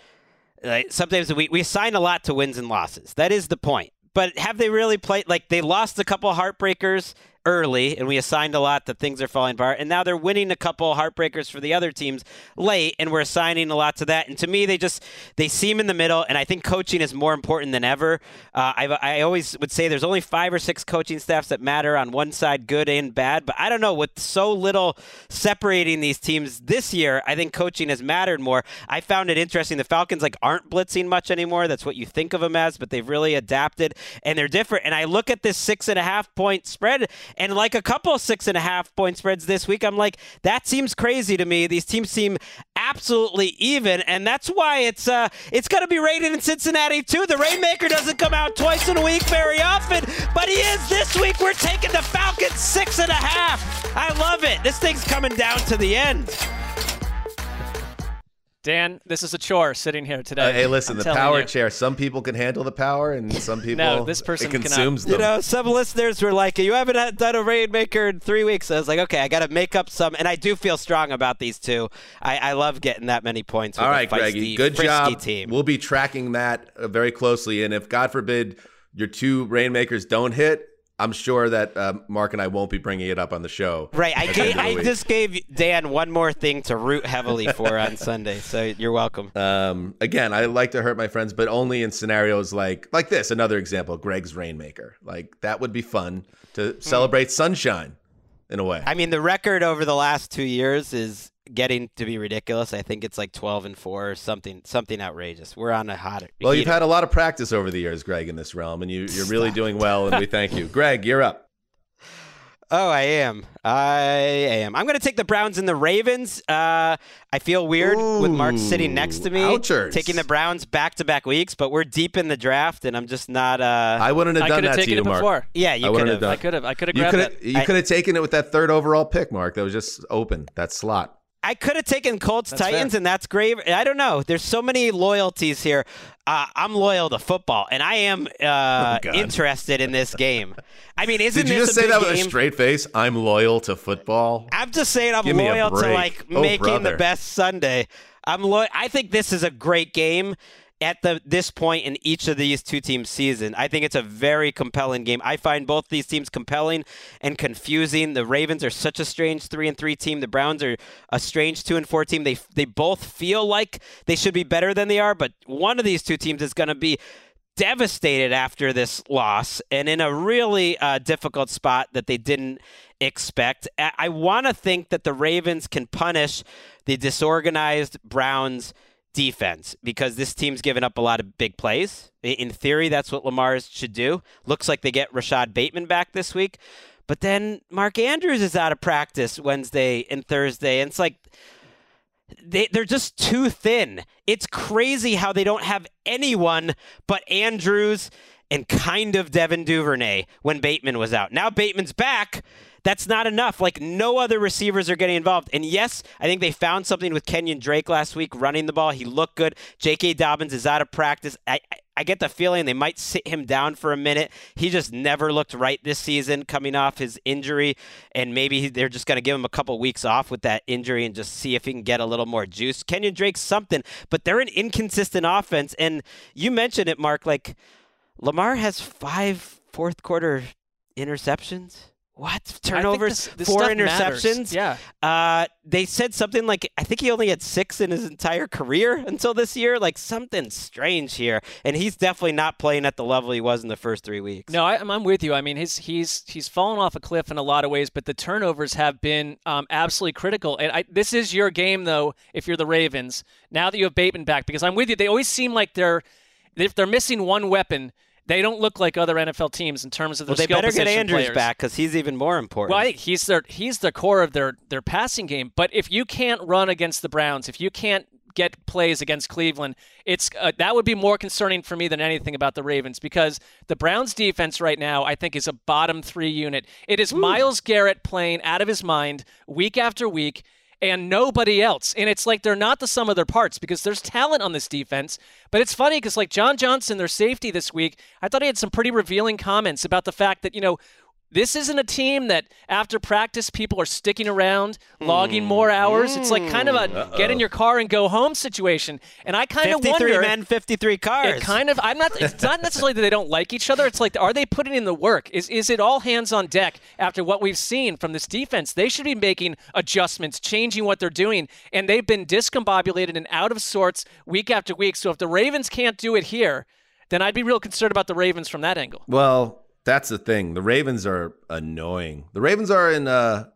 like, sometimes we, we assign a lot to wins and losses. That is the point. But have they really played? Like, they lost a couple heartbreakers early, and we assigned a lot that things are falling apart. And now they're winning a couple heartbreakers for the other teams late, and we're assigning a lot to that. And to me, they just they seem in the middle, and I think coaching is more important than ever. Uh, I, I always would say there's only five or six coaching staffs that matter on one side, good and bad. But I don't know, with so little separating these teams this year, I think coaching has mattered more. I found it interesting. The Falcons like aren't blitzing much anymore. That's what you think of them as, but they've really adapted, and they're different. And I look at this six and a half point spread, and like a couple of six and a half point spreads this week, I'm like, that seems crazy to me. These teams seem absolutely even, and that's why it's uh it's going to be rated in Cincinnati too. The Rainmaker doesn't come out twice in a week very often, but he is this week. We're taking the Falcons six and a half. I love it. This thing's coming down to the end.
Dan, this is a chore sitting here today.
Uh, hey, listen,
I'm
the
telling
power
you.
chair. Some people can handle the power, and some people
No, this person
it consumes
cannot.
them.
You know, some listeners were like, you haven't had- done a Rainmaker in three weeks. I was like, okay, I got to make up some. And I do feel strong about these two. I, I love getting that many points with
All
a
right,
feisty,
Greggy, good
frisky
job.
team.
We'll be tracking that uh, very closely. And if, God forbid, your two Rainmakers don't hit, I'm sure that uh, Mark and I won't be bringing it up on the show.
Right. I,
at the
gave,
end of the
I
week.
just gave Dan one more thing to root heavily for on Sunday. So you're welcome.
Um, again, I like to hurt my friends, but only in scenarios like like this. Another example, Greg's Rainmaker. Like, that would be fun to celebrate sunshine in a way.
I mean, the record over the last two years is getting to be ridiculous. I think it's like twelve and four or something, something outrageous. We're on a hot.
Well, you've
heater.
had a lot of practice over the years, Greg, in this realm, and you, you're really doing well, and we thank you. Greg, you're up.
Oh, I am. I am. I'm going to take the Browns and the Ravens. Uh, I feel weird
Ooh,
with Mark sitting next to me,
ouchers.
taking the Browns back-to-back weeks, but we're deep in the draft, and I'm just not. Uh...
I wouldn't have
I
done
could have
that to
taken
you,
it
Mark.
before.
Yeah, you
I
could
wouldn't
have.
done-
I could have. I could have
You
grabbed
could
that.
have you
I-
could have taken it with that third overall pick, Mark. That was just open. That slot.
I could have taken Colts
That's
Titans,
fair.
and that's great. I don't know. There's so many loyalties here. Uh, I'm loyal to football, and I am uh,
God.
interested in this game. I mean, isn't
Did you
this
just
a
say
big
that with
game?
a straight face? I'm loyal to football.
I'm just saying I'm
Give me a
loyal to
break.
like
Oh,
making
brother.
the best Sunday. I'm lo- I think this is a great game at the this point in each of these two teams' season. I think it's a very compelling game. I find both these teams compelling and confusing. The Ravens are such a strange three and three team. The Browns are a strange two and four team. They they both feel like they should be better than they are, but one of these two teams is going to be devastated after this loss and in a really uh, difficult spot that they didn't expect. I, I want to think that the Ravens can punish the disorganized Browns defense because this team's given up a lot of big plays. In theory, that's what Lamar should do. Looks like they get Rashad Bateman back this week. But then Mark Andrews is out of practice Wednesday and Thursday. And it's like they, they're just too thin. It's crazy how they don't have anyone but Andrews and kind of Devin Duvernay when Bateman was out. Now Bateman's back. That's not enough. Like, no other receivers are getting involved. And yes, I think they found something with Kenyon Drake last week running the ball. He looked good. J K. Dobbins is out of practice. I, I, I get the feeling they might sit him down for a minute. He just never looked right this season coming off his injury. And maybe they're just going to give him a couple weeks off with that injury and just see if he can get a little more juice. Kenyon Drake's something, but they're an inconsistent offense. And you mentioned it, Mark, like Lamar has five fourth quarter interceptions. What? Turnovers?
this- this
Four
stuff
interceptions?
matters. Yeah.
Uh, they said something like, I think he only had six in his entire career until this year. Like, something strange here. And he's definitely not playing at the level he was in the first three weeks.
No, I, I'm I'm with you. I mean, his he's he's fallen off a cliff in a lot of ways, but the turnovers have been um, absolutely critical. And I, this is your game, though, if you're the Ravens. Now that you have Bateman back, because I'm with you. They always seem like they're if they're missing one weapon. They don't look like other N F L teams in terms of their
Well, they
skill
better get
position
Andrews
players.
back because he's even more important.
Well, I think he's their he's the core of their their passing game. But if you can't run against the Browns, if you can't get plays against Cleveland, it's uh, that would be more concerning for me than anything about the Ravens because the Browns defense right now I think is a bottom three unit. It is Myles Garrett playing out of his mind week after week. And nobody else. And it's like they're not the sum of their parts because there's talent on this defense. But it's funny because like John Johnson, their safety this week, I thought he had some pretty revealing comments about the fact that, you know, This isn't a team that after practice people are sticking around, logging more hours.
Mm.
It's like kind of a
Uh-oh.
get in your car and go home situation. And I kind of wonder.
fifty-three men, fifty-three cars.
It kind of. I'm not. It's not necessarily that they don't like each other. It's like, are they putting in the work? Is is it all hands on deck after what we've seen from this defense? They should be making adjustments, changing what they're doing, and they've been discombobulated and out of sorts week after week. So if the Ravens can't do it here, then I'd be real concerned about the Ravens from that angle.
Well, that's the thing. The Ravens are annoying. The Ravens are in a,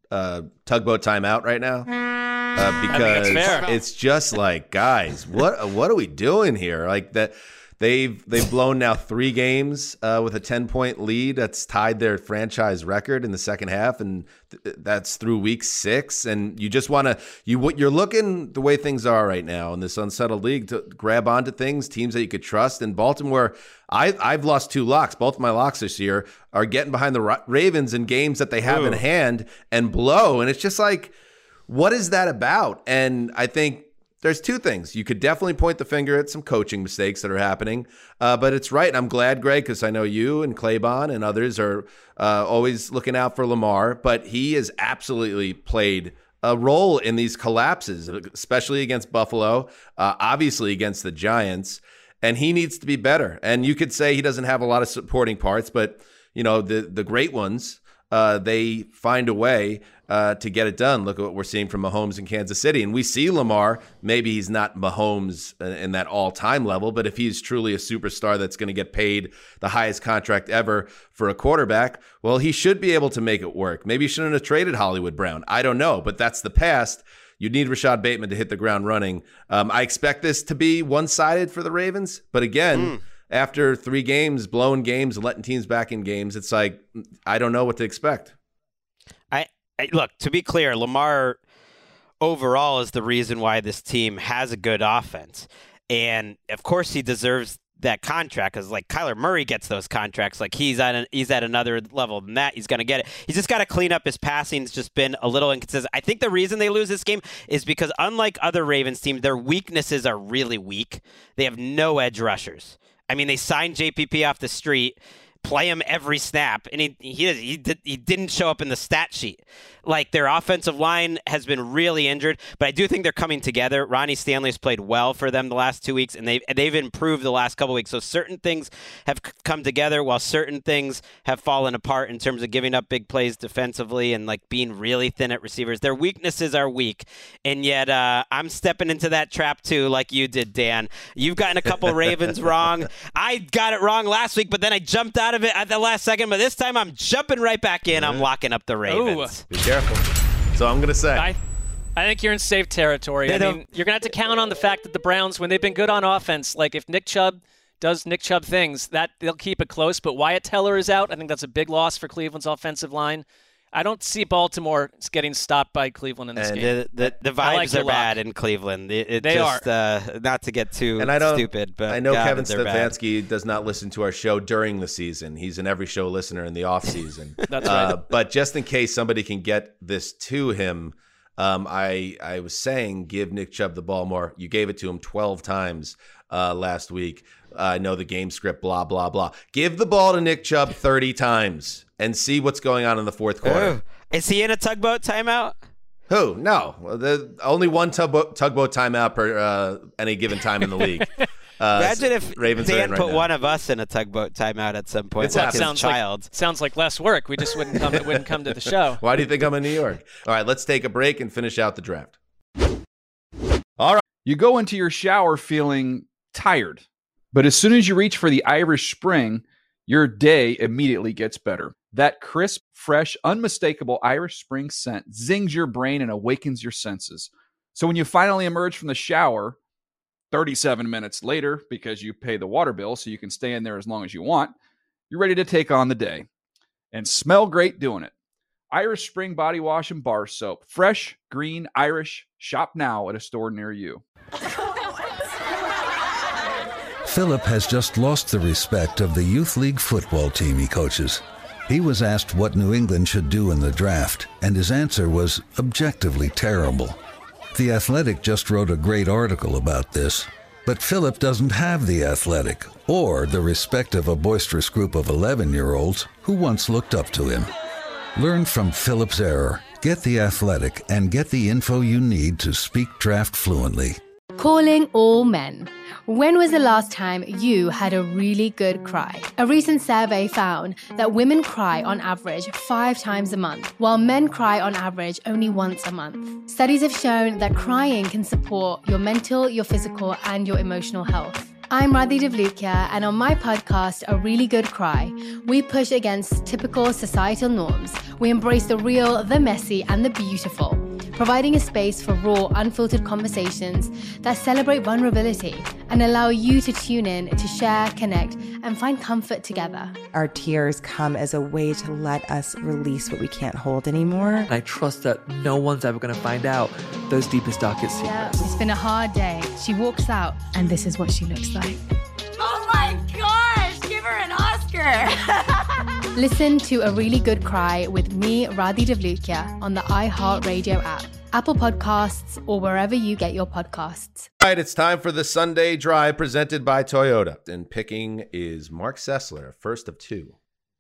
a tugboat timeout right now uh, because it's just like, guys, what what are we doing here? Like that, they've they've blown now three games uh, with a ten point lead that's tied their franchise record in the second half, and th- that's through week six. And you just want to you you're looking the way things are right now in this unsettled league to grab onto things, teams that you could trust. And Baltimore, I, I've lost two locks. Both of my locks this year are getting behind the Ra- Ravens in games that they have Ooh. in hand and blow. And it's just like, what is that about? And I think there's two things. You could definitely point the finger at some coaching mistakes that are happening, uh, but it's right. I'm glad, Greg, because I know you and Claybon and others are uh, always looking out for Lamar, but he has absolutely played a role in these collapses, especially against Buffalo, uh, obviously against the Giants. And he needs to be better. And you could say he doesn't have a lot of supporting parts, but you know the the great ones, uh, they find a way uh, to get it done. Look at what we're seeing from Mahomes in Kansas City. And we see Lamar, maybe he's not Mahomes in that all-time level, but if he's truly a superstar that's going to get paid the highest contract ever for a quarterback, well, he should be able to make it work. Maybe he shouldn't have traded Hollywood Brown. I don't know, but that's the past. You need Rashad Bateman to hit the ground running. Um, I expect this to be one-sided for the Ravens, but again, mm. after three games, blowing games, and letting teams back in games, it's like, I don't know what to expect.
I, I look, to be clear, Lamar overall is the reason why this team has a good offense. And of course he deserves that contract, because like Kyler Murray gets those contracts. Like he's at an, he's at another level than that. He's going to get it. He's just got to clean up his passing. It's just been a little inconsistent. I think the reason they lose this game is because unlike other Ravens teams, their weaknesses are really weak. They have no edge rushers. I mean, they signed J P P off the street, play him every snap, and he he he, did, he didn't show up in the stat sheet. Like, their offensive line has been really injured, but I do think they're coming together. Ronnie Stanley's played well for them the last two weeks, and they've, they've improved the last couple weeks. So certain things have come together while certain things have fallen apart in terms of giving up big plays defensively and like being really thin at receivers. Their weaknesses are weak, and yet uh, I'm stepping into that trap too, like you did, Dan. You've gotten a couple Ravens wrong. I got it wrong last week, but then I jumped out of it at the last second. But this time I'm jumping right back in. I'm locking up the Ravens.
Ooh. Be careful. So I'm going to say.
I, I think you're in safe territory. I mean, you're going to have to count on the fact that the Browns, when they've been good on offense, like if Nick Chubb does Nick Chubb things, that they'll keep it close. But Wyatt Teller is out. I think that's a big loss for Cleveland's offensive line. I don't see Baltimore getting stopped by Cleveland in this
and
game.
The, the, the vibes
like
are bad in Cleveland. It, it
they
just,
are.
Uh, not to get too
and I don't,
stupid, but
I know
God,
Kevin
Stefanski
bad. does not listen to our show during the season. He's an every show listener in the off season.
That's
uh,
right.
But just in case somebody can get this to him, um, I I was saying give Nick Chubb the ball more. You gave it to him twelve times uh, last week. Uh, I know the game script, blah, blah, blah. Give the ball to Nick Chubb thirty times and see what's going on in the fourth quarter.
Ooh. Is he in a tugboat timeout?
Who? No. The, only one tugboat, tugboat timeout per uh, any given time in the league. Uh,
Imagine if
Ravens
Dan
right
put
now.
one of us in a tugboat timeout at some point.
It's
like
not,
his
sounds
child.
Like, sounds like less work. We just wouldn't come, wouldn't come to the show.
Why do you think I'm in New York? All right, let's take a break and finish out the draft. All right.
You go into your shower feeling tired, but as soon as you reach for the Irish Spring, your day immediately gets better. That crisp, fresh, unmistakable Irish Spring scent zings your brain and awakens your senses. So when you finally emerge from the shower, thirty-seven minutes later, because you pay the water bill so you can stay in there as long as you want, you're ready to take on the day. And smell great doing it. Irish Spring Body Wash and Bar Soap. Fresh, green, Irish. Shop now at a store near you.
Philip has just lost the respect of the youth league football team he coaches. He was asked what New England should do in the draft, and his answer was objectively terrible. The Athletic just wrote a great article about this. But Philip doesn't have the athletic or the respect of a boisterous group of eleven-year-olds who once looked up to him. Learn from Philip's error, get the athletic, and get the info you need to speak draft fluently.
Calling all men. When was the last time you had a really good cry? A recent survey found that women cry on average five times a month, while men cry on average only once a month. Studies have shown that crying can support your mental, your physical, and your emotional health. I'm Radhi Devlukia, and on my podcast, A Really Good Cry, we push against typical societal norms. We embrace the real, the messy, and the beautiful, providing a space for raw, unfiltered conversations that celebrate vulnerability and allow you to tune in to share, connect, and find comfort together.
Our tears come as a way to let us release what we can't hold anymore.
And I trust that no one's ever going to find out those deepest, darkest secrets.
Yeah, it's been a hard day. She walks out, and this is what she looks like.
Oh my gosh, give her an Oscar.
Listen to A Really Good Cry with me, Radhi Devlukia, on the iHeartRadio app, Apple Podcasts, or wherever you get your podcasts.
All right, it's time for the Sunday Drive presented by Toyota. And picking is Mark Sessler, first of two.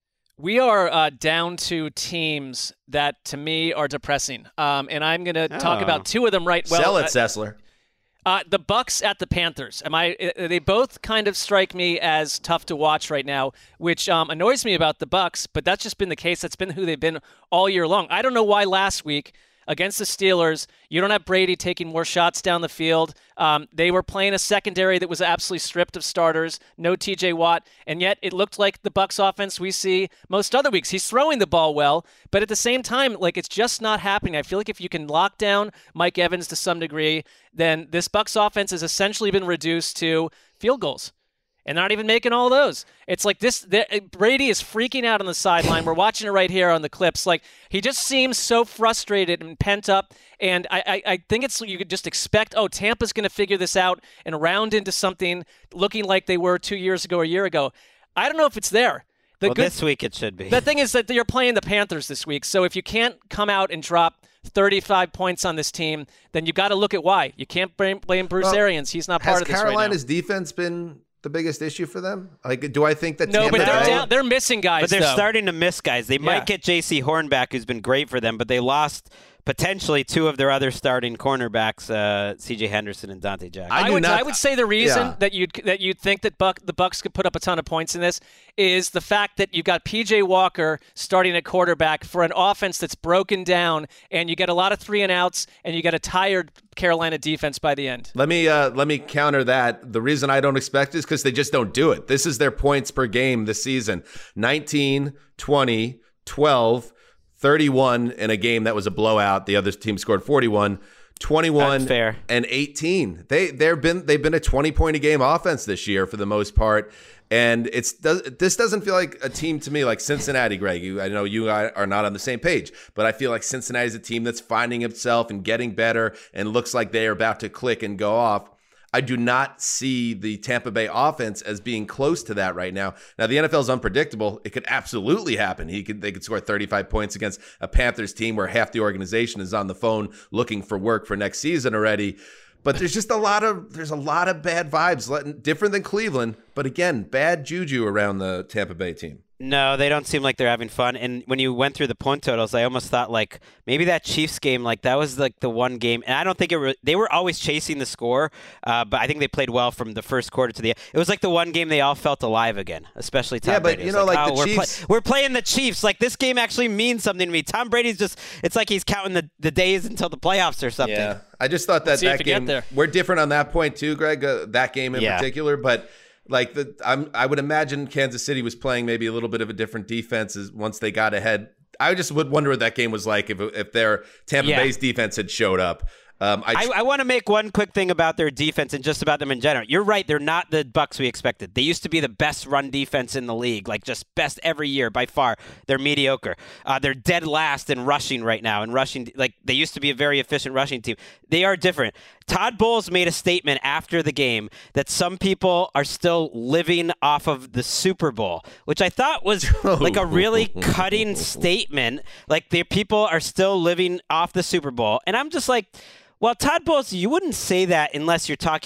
We are uh, down to teams that, to me, are depressing. Um, and I'm going to oh. talk about two of them right well.
Sell it,
uh,
Sessler.
Uh, the Bucks at the Panthers. Am I? They both kind of strike me as tough to watch right now, which um, annoys me about the Bucks. But that's just been the case. That's been who they've been all year long. I don't know why last week against the Steelers, you don't have Brady taking more shots down the field. Um, they were playing a secondary that was absolutely stripped of starters, no T J Watt, and yet it looked like the Bucs offense we see most other weeks. He's throwing the ball well, but at the same time, like it's just not happening. I feel like if you can lock down Mike Evans to some degree, then this Bucs offense has essentially been reduced to field goals. And not even making all those. It's like this, the, Brady is freaking out on the sideline. We're watching it right here on the clips. Like, he just seems so frustrated and pent up. And I, I, I think it's, you could just expect, oh, Tampa's going to figure this out and round into something looking like they were two years ago or a year ago. I don't know if it's there. The
well,
good,
this week it should be.
The thing is that you're playing the Panthers this week. So if you can't come out and drop thirty-five points on this team, then you got to look at why. You can't blame, blame Bruce well, Arians. He's not part of this right now.
Has Carolina's defense been the biggest issue for them? Like, do I think that
no,
Tampa
but they're
Bay...
down, they're missing guys.
But they're
though.
starting to miss guys. They might
yeah.
get J C Horn back, who's been great for them, but they lost potentially two of their other starting cornerbacks, uh, C J Henderson and Dante Jackson.
I, I would,
not,
I would say the reason
yeah.
that you'd that you'd think that Buck the Bucks could put up a ton of points in this is the fact that you've got P J Walker starting at quarterback for an offense that's broken down, and you get a lot of three and outs, and you get a tired Carolina defense by the end.
Let me uh, let me counter that. The reason I don't expect it is because they just don't do it. This is their points per game this season: nineteen, twenty, twelve, thirty-one in a game that was a blowout. The other team scored forty-one, twenty-one,
fair.
and eighteen. They they've been they've been a twenty point a game offense this year for the most part. And it's does this doesn't feel like a team to me like Cincinnati, Greg. You, I know you are not on the same page, but I feel like Cincinnati is a team that's finding itself and getting better and looks like they are about to click and go off. I do not see the Tampa Bay offense as being close to that right now. Now, the N F L is unpredictable. It could absolutely happen. He could, they could score thirty-five points against a Panthers team where half the organization is on the phone looking for work for next season already. But there's just a lot of there's a lot of bad vibes, different than Cleveland. But again, bad juju around the Tampa Bay team.
No, they don't seem like they're having fun. And when you went through the point totals, I almost thought like maybe that Chiefs game, like that was like the one game. And I don't think it re- they were always chasing the score, uh, but I think they played well from the first quarter to the end. It was like the one game they all felt alive again, especially Tom
yeah,
Brady.
Yeah, but you know, like, like
oh,
the
we're
Chiefs.
Play- we're playing the Chiefs. Like this game actually means something to me. Tom Brady's just, it's like he's counting the, the days until the playoffs or something.
Yeah, I just thought that
we'll
that game, we're different on that point too, Greg, uh, that game in
yeah.
particular, but Like the, I'm, I would imagine Kansas City was playing maybe a little bit of a different defense as once they got ahead. I just would wonder what that game was like if if their Tampa
yeah.
Bay's defense had showed up. Um, I,
I, I want to make one quick thing about their defense and just about them in general. You're right. They're not the Bucs we expected. They used to be the best run defense in the league, like just best every year by far. They're mediocre. Uh, they're dead last in rushing right now. And rushing, like they used to be a very efficient rushing team. They are different. Todd Bowles made a statement after the game that some people are still living off of the Super Bowl, which I thought was like a really cutting statement. Like the people are still living off the Super Bowl. And I'm just like, well, Todd Bowles, you wouldn't say that unless you're talking about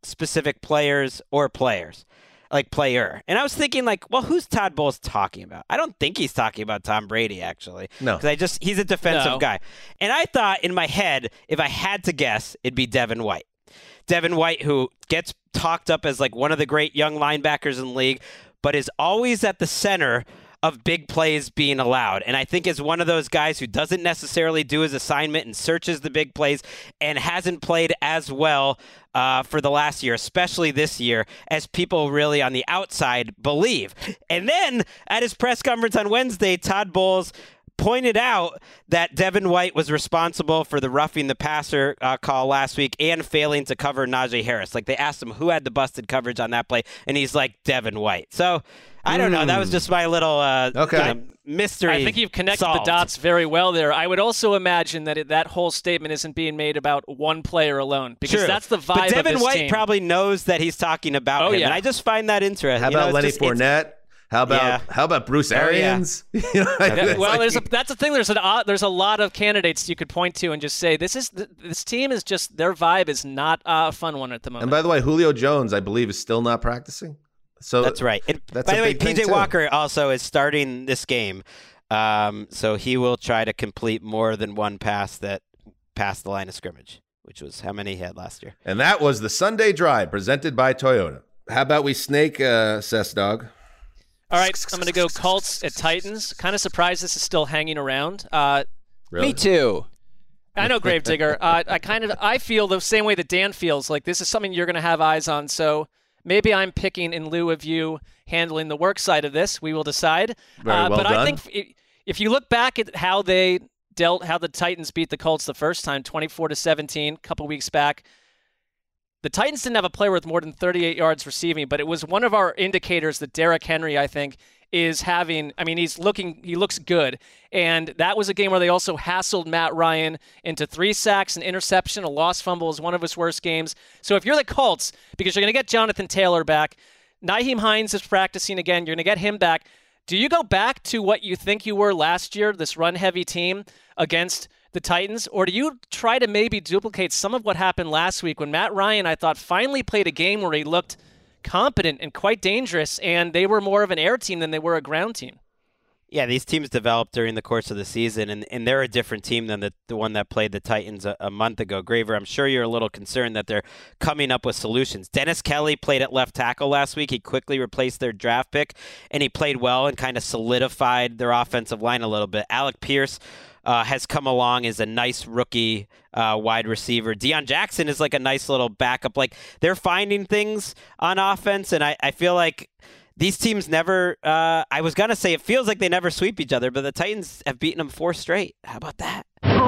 specific players or players, like player. And I was thinking, like, well, who's Todd Bowles talking about? I don't think he's talking about Tom Brady, actually.
No.
Because I just, he's a defensive
No.
guy. And I thought in my head, if I had to guess, it'd be Devin White. Devin White, who gets talked up as like one of the great young linebackers in the league, but is always at the center of big plays being allowed. And I think is one of those guys who doesn't necessarily do his assignment and searches the big plays and hasn't played as well uh, for the last year, especially this year, as people really on the outside believe. And then at his press conference on Wednesday, Todd Bowles pointed out that Devin White was responsible for the roughing the passer uh, call last week and failing to cover Najee Harris. Like, they asked him who had the busted coverage on that play, and he's like, Devin White. So, I don't mm. know. That was just my little uh,
okay.
you know, mystery.
I think you've connected
solved.
the dots very well there. I would also imagine that it, that whole statement isn't being made about one player alone, because
True.
that's the vibe
but Devin
of this
White
team.
probably knows that he's talking about
oh,
him,
yeah.
and I just find that interesting.
How
you
about
know,
Lenny
just,
Fournette? How about
Yeah.
how about Bruce
Oh, yeah.
Arians? You know,
Yeah, well,
like-
there's a, that's the thing. There's an uh, there's a lot of candidates you could point to and just say this is this team is just their vibe is not a fun one at the moment.
And by the way, Julio Jones, I believe, is still not practicing. So
That's right. And
that's
by
a
the way,
big thing,
P J
too.
Walker also is starting this game, um, so he will try to complete more than one pass that passed the line of scrimmage, which was how many he had last year.
And that was the Sunday Drive presented by Toyota. How about we snake uh, Cess Dog?
All right, I'm going to go Colts at Titans. Kind of surprised this is still hanging around. Uh,
Really?
Me too.
I know, Gravedigger. uh, I kind of I feel the same way that Dan feels. Like this is something you're going to have eyes on. So maybe I'm picking in lieu of you handling the work side of this. We will decide.
Very
uh,
well
but
done.
I think if, if you look back at how they dealt, how the Titans beat the Colts the first time, twenty-four to seventeen, a couple weeks back. The Titans didn't have a player with more than thirty-eight yards receiving, but it was one of our indicators that Derrick Henry, I think, is having, I mean, he's looking, he looks good. And that was a game where they also hassled Matt Ryan into three sacks, an interception, a lost fumble is one of his worst games. So if you're the Colts, because you're going to get Jonathan Taylor back, Nyheim Hines is practicing again, you're going to get him back. Do you go back to what you think you were last year, this run-heavy team against the Titans, or do you try to maybe duplicate some of what happened last week when Matt Ryan, I thought, finally played a game where he looked competent and quite dangerous, and they were more of an air team than they were a ground team?
Yeah, these teams developed during the course of the season, and, and they're a different team than the, the one that played the Titans a, a month ago. Graver, I'm sure you're a little concerned that they're coming up with solutions. Dennis Kelly played at left tackle last week. He quickly replaced their draft pick, and he played well and kind of solidified their offensive line a little bit. Alec Pierce uh, has come along as a nice rookie uh, wide receiver. Deion Jackson is like a nice little backup. Like, they're finding things on offense, and I, I feel like these teams never, uh, I was going to say it feels like they never sweep each other, but the Titans have beaten them four straight. How about that?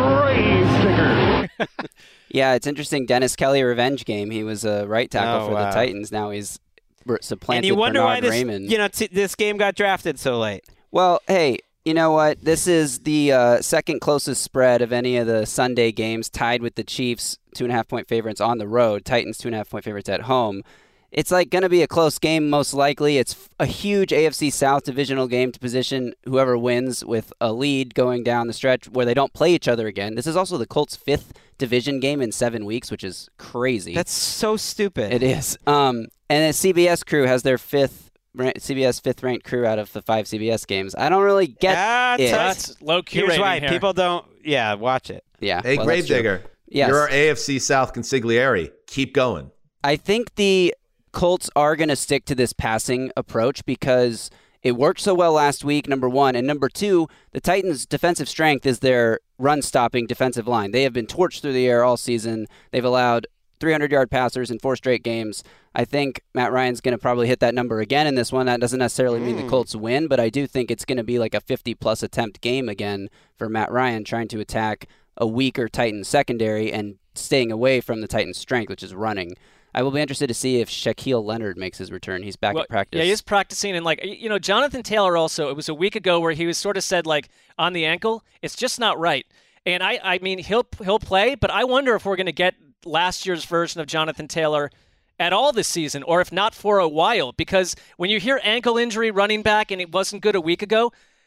Yeah, it's interesting. Dennis Kelly revenge game. He was a right tackle
Oh,
for
wow.
the Titans. Now he's r- supplanted
And you wonder
Bernard
why this,
Raymond.
you know, t- this game got drafted so late.
Well, hey, you know what? This is the uh, second closest spread of any of the Sunday games, tied with the Chiefs, two and a half point favorites on the road. Titans, two and a half point favorites at home. It's like going to be a close game, most likely. It's a huge A F C South divisional game to position whoever wins with a lead going down the stretch where they don't play each other again. This is also the Colts' fifth division game in seven weeks, which is crazy.
That's so stupid.
It is. Um, and the C B S crew has their fifth, C B S fifth ranked crew out of the five C B S games. I don't really get
That's,
it.
That's low key
Here's
rating
why
here.
people don't. Yeah, watch it.
Yeah.
Hey,
well, that's true.
Gravedigger.
Yes.
You're our A F C South consigliere. Keep going.
I think the Colts are going to stick to this passing approach because it worked so well last week, number one. And number two, the Titans' defensive strength is their run-stopping defensive line. They have been torched through the air all season. They've allowed three hundred yard passers in four straight games. I think Matt Ryan's going to probably hit that number again in this one. That doesn't necessarily mean the Colts win, but I do think it's going to be like a fifty-plus attempt game again for Matt Ryan trying to attack a weaker Titans secondary and staying away from the Titans' strength, which is running. I will be interested to see if Shaquille Leonard makes his return. He's back
Well,
at practice.
Yeah, he's practicing. And, like, you know, Jonathan Taylor also, it was a week ago where he was sort of said, like, on the ankle, it's just not right. And, I, I mean, he'll he'll play, but I wonder if we're going to get last year's version of Jonathan Taylor at all this season, or if not for a while. Because when you hear ankle injury running back and it wasn't good a week ago,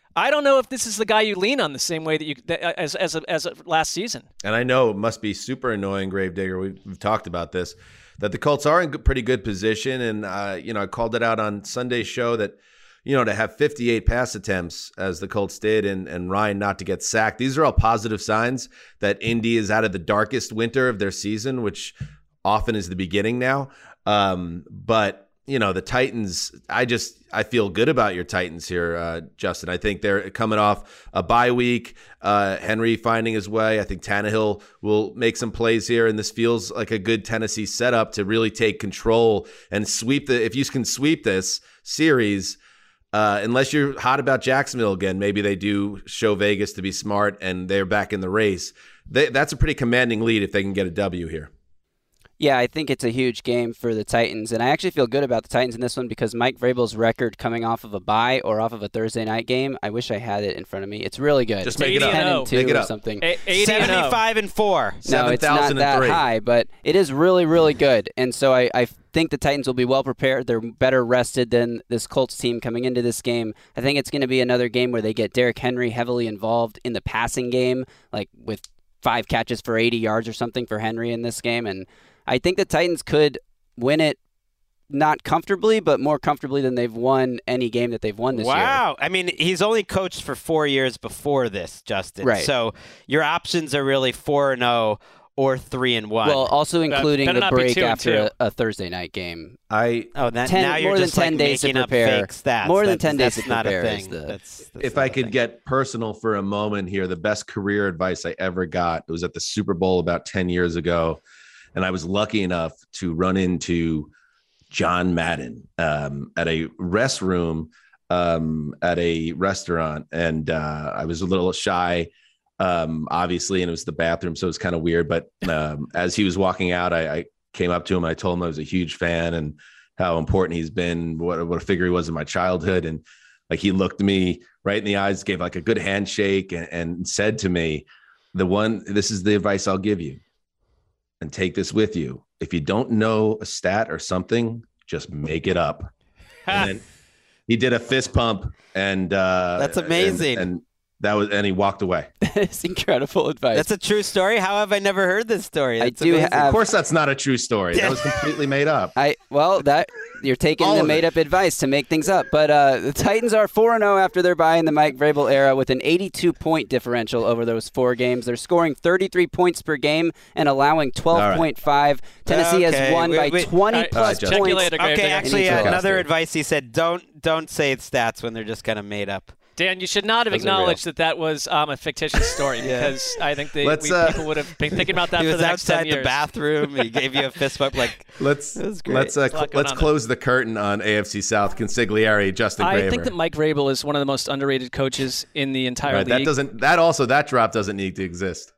I don't know if this is the guy you lean on the same way that you that, as as a, as a last season.
And I know it must be super annoying, Gravedigger. We've, we've talked about this, that the Colts are in good, pretty good position. And, uh, you know, I called it out on Sunday's show that, you know, to have fifty-eight pass attempts as the Colts did and, and Ryan not to get sacked. These are all positive signs that Indy is out of the darkest winter of their season, which often is the beginning now. Um, but, you know, the Titans, I just, I feel good about your Titans here, uh, Justin. I think they're coming off a bye week, uh, Henry finding his way. I think Tannehill will make some plays here, and this feels like a good Tennessee setup to really take control and sweep the, if you can sweep this series, uh, unless you're hot about Jacksonville again, maybe they do show Vegas to be smart and they're back in the race. They, that's a pretty commanding lead if they can get a W here.
Yeah, I think it's a huge game for the Titans, and I actually feel good about the Titans in this one because Mike Vrabel's record coming off of a bye or off of a Thursday night game, I wish I had it in front of me. It's really good.
Just make it up.
ten and two
Make it
or
up.
something.
seventy-five and four.
No, it's not that high, but it is really, really good. And so I, I think the Titans will be well prepared. They're better rested than this Colts team coming into this game. I think it's going to be another game where they get Derrick Henry heavily involved in the passing game, like with five catches for eighty yards or something for Henry in this game. And I think the Titans could win it not comfortably, but more comfortably than they've won any game that they've won this
wow.
year.
Wow. I mean, he's only coached for four years before this, Justin.
Right.
So your options are really four and oh or three and one.
Well, also including
Better
the
not be
break
two and
after
two.
a, a Thursday night game.
I
oh, that,
ten,
now you're
more
just
than ten
like
days to
making up
prepare.
fake stats.
More than
That's-
ten days
that's
to
not
prepare.
a
is
thing.
the-
That's, that's
If
not
I
a
could
thing.
get personal for a moment here, the best career advice I ever got, it was at the Super Bowl about ten years ago. And I was lucky enough to run into John Madden um, at a restroom um, at a restaurant. And uh, I was a little shy, um, obviously, and it was the bathroom, so it was kind of weird. But um, as he was walking out, I, I came up to him. I told him I was a huge fan and how important he's been, what, what a figure he was in my childhood. And like he looked me right in the eyes, gave like a good handshake and, and said to me, the one, this is the advice I'll give you. And take this with you. If you don't know a stat or something, just make it up. And then he did a fist pump, and uh,
That's amazing.
And, and that was, and he walked away.
It's incredible advice.
That's a true story. How have I never heard this story? That's
I do
amazing.
have-
Of course, that's not a true story. That was completely made up.
I well, that you're taking
All
the
of it.
made-up advice to make things up. But uh, the Titans are four and oh after their bye in the Mike Vrabel era with an eighty-two point differential over those four games. They're scoring thirty-three points per game and allowing twelve point five. Tennessee
Okay,
has won
wait,
by
wait.
twenty
All right,
plus
Justin.
points.
Check you later, Greg.
Okay,
Digger.
actually,
In each
uh,
of those.
another advice he said: don't don't say stats when they're just kind of made up.
Dan, you should not have
Those are
acknowledged that that was um, a fictitious story because I think they,
Let's,
we,
uh,
people would have been thinking about that
He
for
was
the next ten
outside
years.
the bathroom. He gave you a fist bump. Like
Let's
That was great.
let's uh,
There's a lot
cl-
going
let's
on
close the curtain on A F C South. Consigliere, Justin Graver.
I think that Mike Vrabel is one of the most underrated coaches in the entire
Right,
league.
that doesn't. That also that drop doesn't need to exist.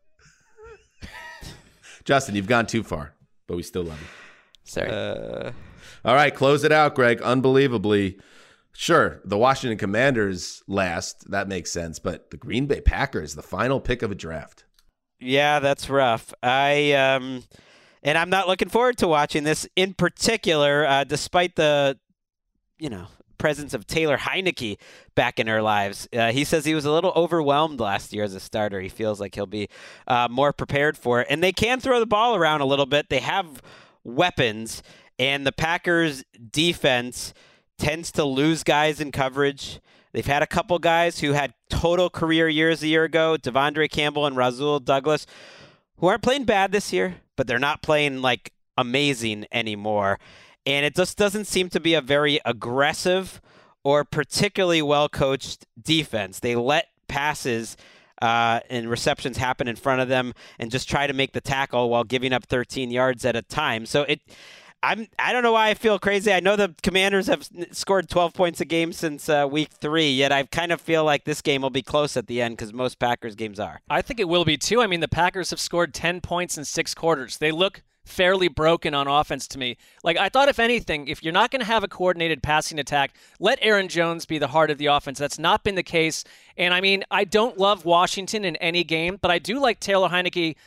Justin, you've gone too far, but we still love you.
Sorry.
uh,
All right, close it out, Greg. Unbelievably. Sure, the Washington Commanders last. That makes sense. But the Green Bay Packers, the final pick of a draft.
yeah, that's rough. I um, and I'm not looking forward to watching this in particular, uh, despite the, you know, presence of Taylor Heineke back in our lives. Uh, he says he was a little overwhelmed last year as a starter. He feels like he'll be uh, more prepared for it. And they can throw the ball around a little bit. They have weapons, and the Packers defense tends to lose guys in coverage. They've had a couple guys who had total career years a year ago, Devondre Campbell and Rasul Douglas, who aren't playing bad this year, but they're not playing like amazing anymore. And it just doesn't seem to be a very aggressive or particularly well-coached defense. They let passes uh, and receptions happen in front of them and just try to make the tackle while giving up thirteen yards at a time. So it, I'm, I don't know why I feel crazy. I know the Commanders have scored twelve points a game since uh, week three, yet I kind of feel like this game will be close at the end because most Packers games are.
I think it will be too. I mean, the Packers have scored ten points in six quarters. They look fairly broken on offense to me. Like, I thought, if anything, if you're not going to have a coordinated passing attack, let Aaron Jones be the heart of the offense. That's not been the case. And, I mean, I don't love Washington in any game, but I do like Taylor Heineke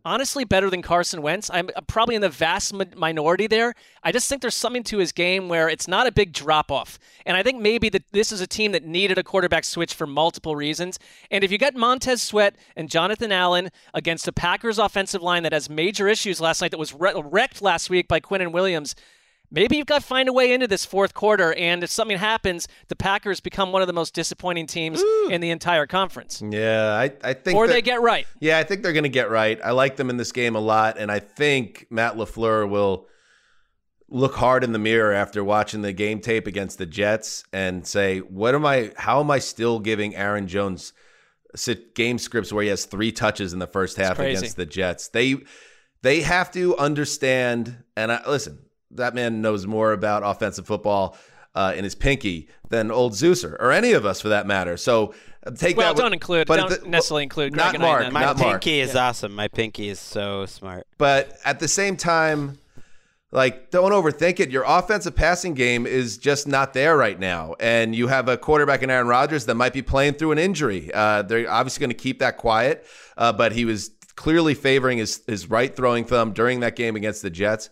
honestly better than Carson Wentz. I'm probably in the vast minority there. I just think there's something to his game where it's not a big drop-off. And I think maybe that this is a team that needed a quarterback switch for multiple reasons. And if you get Montez Sweat and Jonathan Allen against a Packers offensive line that has major issues last night, that was wrecked last week by Quinnen Williams, maybe you've got to find a way into this fourth quarter, and if something happens, the Packers become one of the most disappointing teams Ooh. in the entire conference.
Yeah, I, I think
Or they get right.
Yeah, I think they're going to get right. I like them in this game a lot, and I think Matt LaFleur will look hard in the mirror after watching the game tape against the Jets and say, "What am I? How am I still giving Aaron Jones game scripts where he has three touches in the first half against the Jets?" They they have to understand, and I, listen, that man knows more about offensive football uh, in his pinky than old Zeuser or any of us for that matter. So take
well,
that.
Well, don't include,
but
don't
the,
necessarily include
Greg
not
and Mark.
I
My
not
pinky
Mark.
is
yeah.
awesome. My pinky is so smart.
But at the same time, like, don't overthink it. Your offensive passing game is just not there right now. And you have a quarterback in Aaron Rodgers that might be playing through an injury. Uh, they're obviously going to keep that quiet, uh, but he was clearly favoring his, his right throwing thumb during that game against the Jets.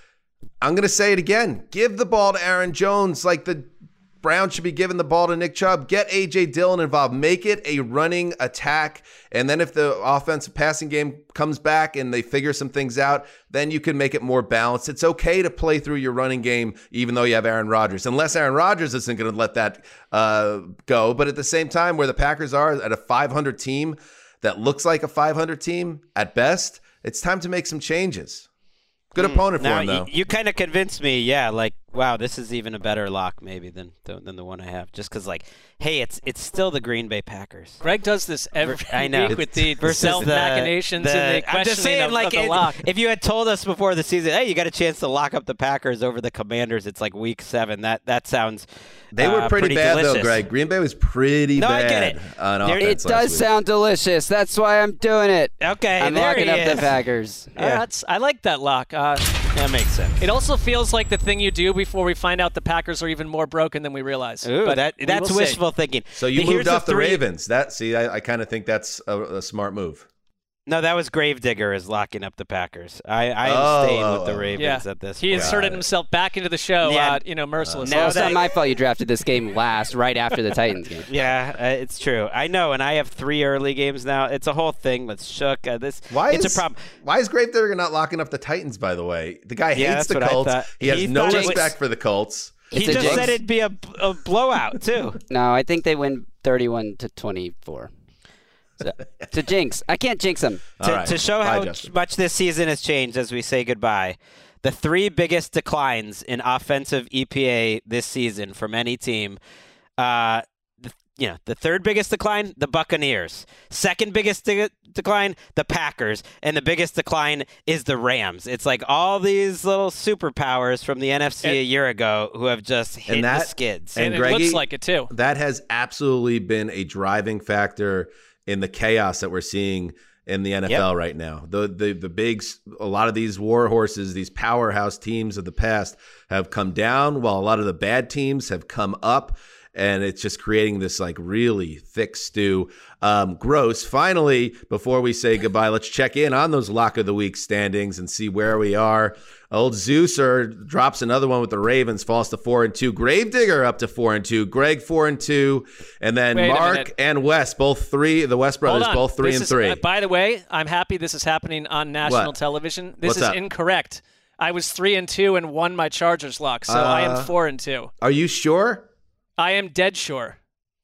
I'm going to say it again. Give the ball to Aaron Jones like the Browns should be giving the ball to Nick Chubb. Get A J Dillon involved. Make it a running attack. And then if the offensive passing game comes back and they figure some things out, then you can make it more balanced. It's okay to play through your running game even though you have Aaron Rodgers. Unless Aaron Rodgers isn't going to let that uh, go. But at the same time, where the Packers are at a five hundred team that looks like a five hundred team at best, it's time to make some changes. Good mm. opponent for
now,
him, though.
You, you kind of convinced me, yeah, like, wow, this is even a better lock maybe than the, than the one I have. Just because, like, hey, it's it's still the Green Bay Packers.
Greg does this every
I know.
week with the
Versus
self-machinations
the,
and the questioning
I'm just saying,
of,
like,
of the
it,
lock.
If you had told us before the season, hey, you got a chance to lock up the Packers over the Commanders, it's like week seven. That that sounds
They were
uh,
pretty,
pretty
bad,
delicious.
though, Greg. Green Bay was pretty
no,
bad
I get it.
on
There,
offense
It
last
does
week.
sound delicious. That's why I'm doing it.
Okay,
I'm
there
locking
he
up
is.
the Packers.
Uh, that's, I like that lock. Uh,
that makes sense.
It also feels like the thing you do before we find out the Packers are even more broken than we realize.
Ooh,
but
that,
we
that's
will
wishful
see.
thinking.
So you
Here's
moved off the,
three-
Ravens. That see, I, I kind of think that's a, a smart move.
No, that was Gravedigger is locking up the Packers. I, I am
Oh,
staying
oh,
with the
oh.
Ravens
Yeah.
at this
He
point.
inserted himself back into the show,
Yeah.
uh, you know, mercilessly.
Now
Well, it's not
that-
my fault you drafted this game last, right after the Titans game.
Yeah, uh, it's true. I know, and I have three early games now. It's a whole thing with Shook. Uh, this,
Why
it's
is
a problem.
Why is Gravedigger not locking up the Titans? By the way, the guy
Yeah,
hates
that's
the
what I
Colts.
thought.
He has
He
no
thought it
respect
was-
for the Colts.
He
It's a
just
jinx.
said it'd be a, a blowout too.
No, I think they win thirty-one to twenty-four. So, to jinx. I can't jinx them.
To,
All right.
to show
Bye,
how
Justin.
much this season has changed as we say goodbye, the three biggest declines in offensive E P A this season from any team. Uh, the, you know, the third biggest decline, the Buccaneers. Second biggest de- decline, the Packers, and the biggest decline is the Rams. It's like all these little superpowers from the N F C
And-
a year ago who have just hit
And
the
that-
skids.
and,
and
it
Greggy,
looks like it, too.
That has absolutely been a driving factor in the chaos that we're seeing in the N F L
Yep.
right now. The, the the big, a lot of these war horses, these powerhouse teams of the past have come down, while a lot of the bad teams have come up. And it's just creating this like really thick stew. Um, gross. Finally, before we say goodbye, let's check in on those lock of the week standings and see where we are. Old Zeuser drops another one with the Ravens, falls to four and two. Gravedigger up to four and two. Greg four and two, and then
Wait a
Mark
minute.
and Wes, both three. The West brothers,
Hold on.
both three
This
and
is-
three.
uh, by the way, I'm happy this is happening on national
What?
television. This
What's
is
up?
incorrect. I was three and two and won my Chargers lock, so I
Uh,
am four and two.
Are you sure?
I am dead sure.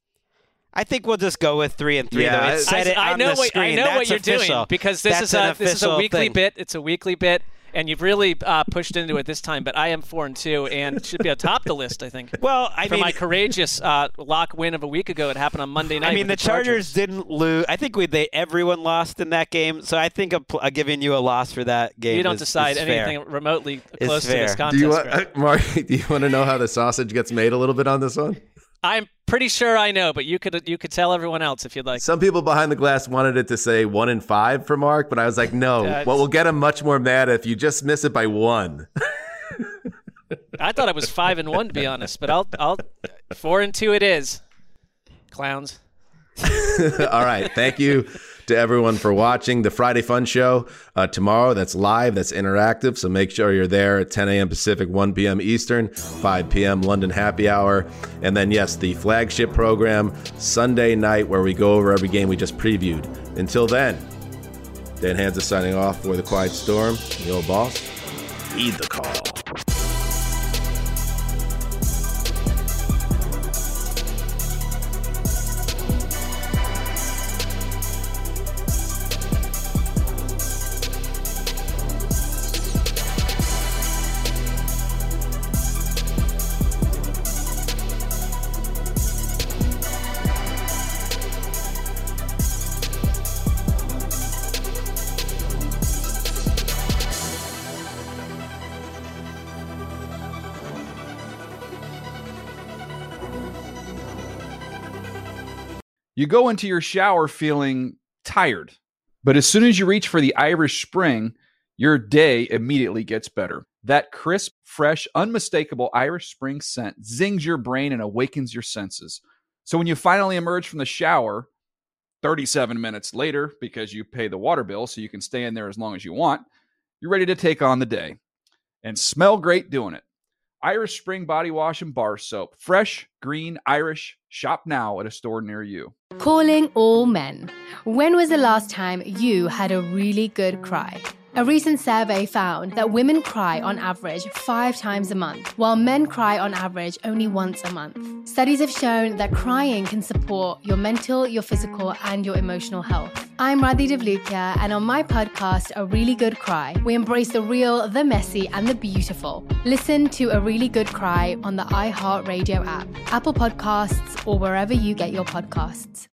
I think we'll just go with three and three.
Yeah,
though.
I-
It said
I,
it
I
on
know
the
what
screen.
I know
That's
what you're
official.
doing because this
That's
is
an
a this is a
official
weekly
thing.
bit. It's a weekly bit, and you've really uh, pushed into it this time. But I am four and two, and should be atop the list. I think.
Well, I
For
mean,
my courageous uh, lock win of a week ago, it happened on Monday night.
I mean, the
with
Chargers, didn't lose. I think we they everyone lost in that game. So I think I'm, I'm giving you a loss for that game.
You don't
is,
decide
is fair.
anything remotely
Is
close to
fair.
this
Do
Do you
contest.
want,
Greg.
uh, Mark? Do you want to know how the sausage gets made a little bit on this one?
I'm pretty sure I know, but you could you could tell everyone else if you'd like.
Some people behind the glass wanted it to say one in five for Mark, but I was like, no.
Uh,
what will get him much more mad if you just miss it by one.
I thought it was five and one to be honest, but I'll I'll four and two it is. Clowns.
All right. Thank you to everyone for watching the Friday Fun Show uh, tomorrow. That's live, that's interactive. So make sure you're there at ten a.m. Pacific, one p.m. Eastern, five p.m. London happy hour. And then, yes, the flagship program Sunday night where we go over every game we just previewed. Until then, Dan Hanzus signing off for The Quiet Storm. The old boss, heed the call.
You go into your shower feeling tired, but as soon as you reach for the Irish Spring, your day immediately gets better. That crisp, fresh, unmistakable Irish Spring scent zings your brain and awakens your senses. So when you finally emerge from the shower, thirty-seven minutes later, because you pay the water bill so you can stay in there as long as you want, you're ready to take on the day and smell great doing it. Irish Spring Body Wash and Bar Soap. Fresh, green, Irish. Shop now at a store near you.
Calling all men. When was the last time you had a really good cry? A recent survey found that women cry on average five times a month, while men cry on average only once a month. Studies have shown that crying can support your mental, your physical, and your emotional health. I'm Radhi Devlukia, and on my podcast, A Really Good Cry, we embrace the real, the messy, and the beautiful. Listen to A Really Good Cry on the iHeartRadio app, Apple Podcasts, or wherever you get your podcasts.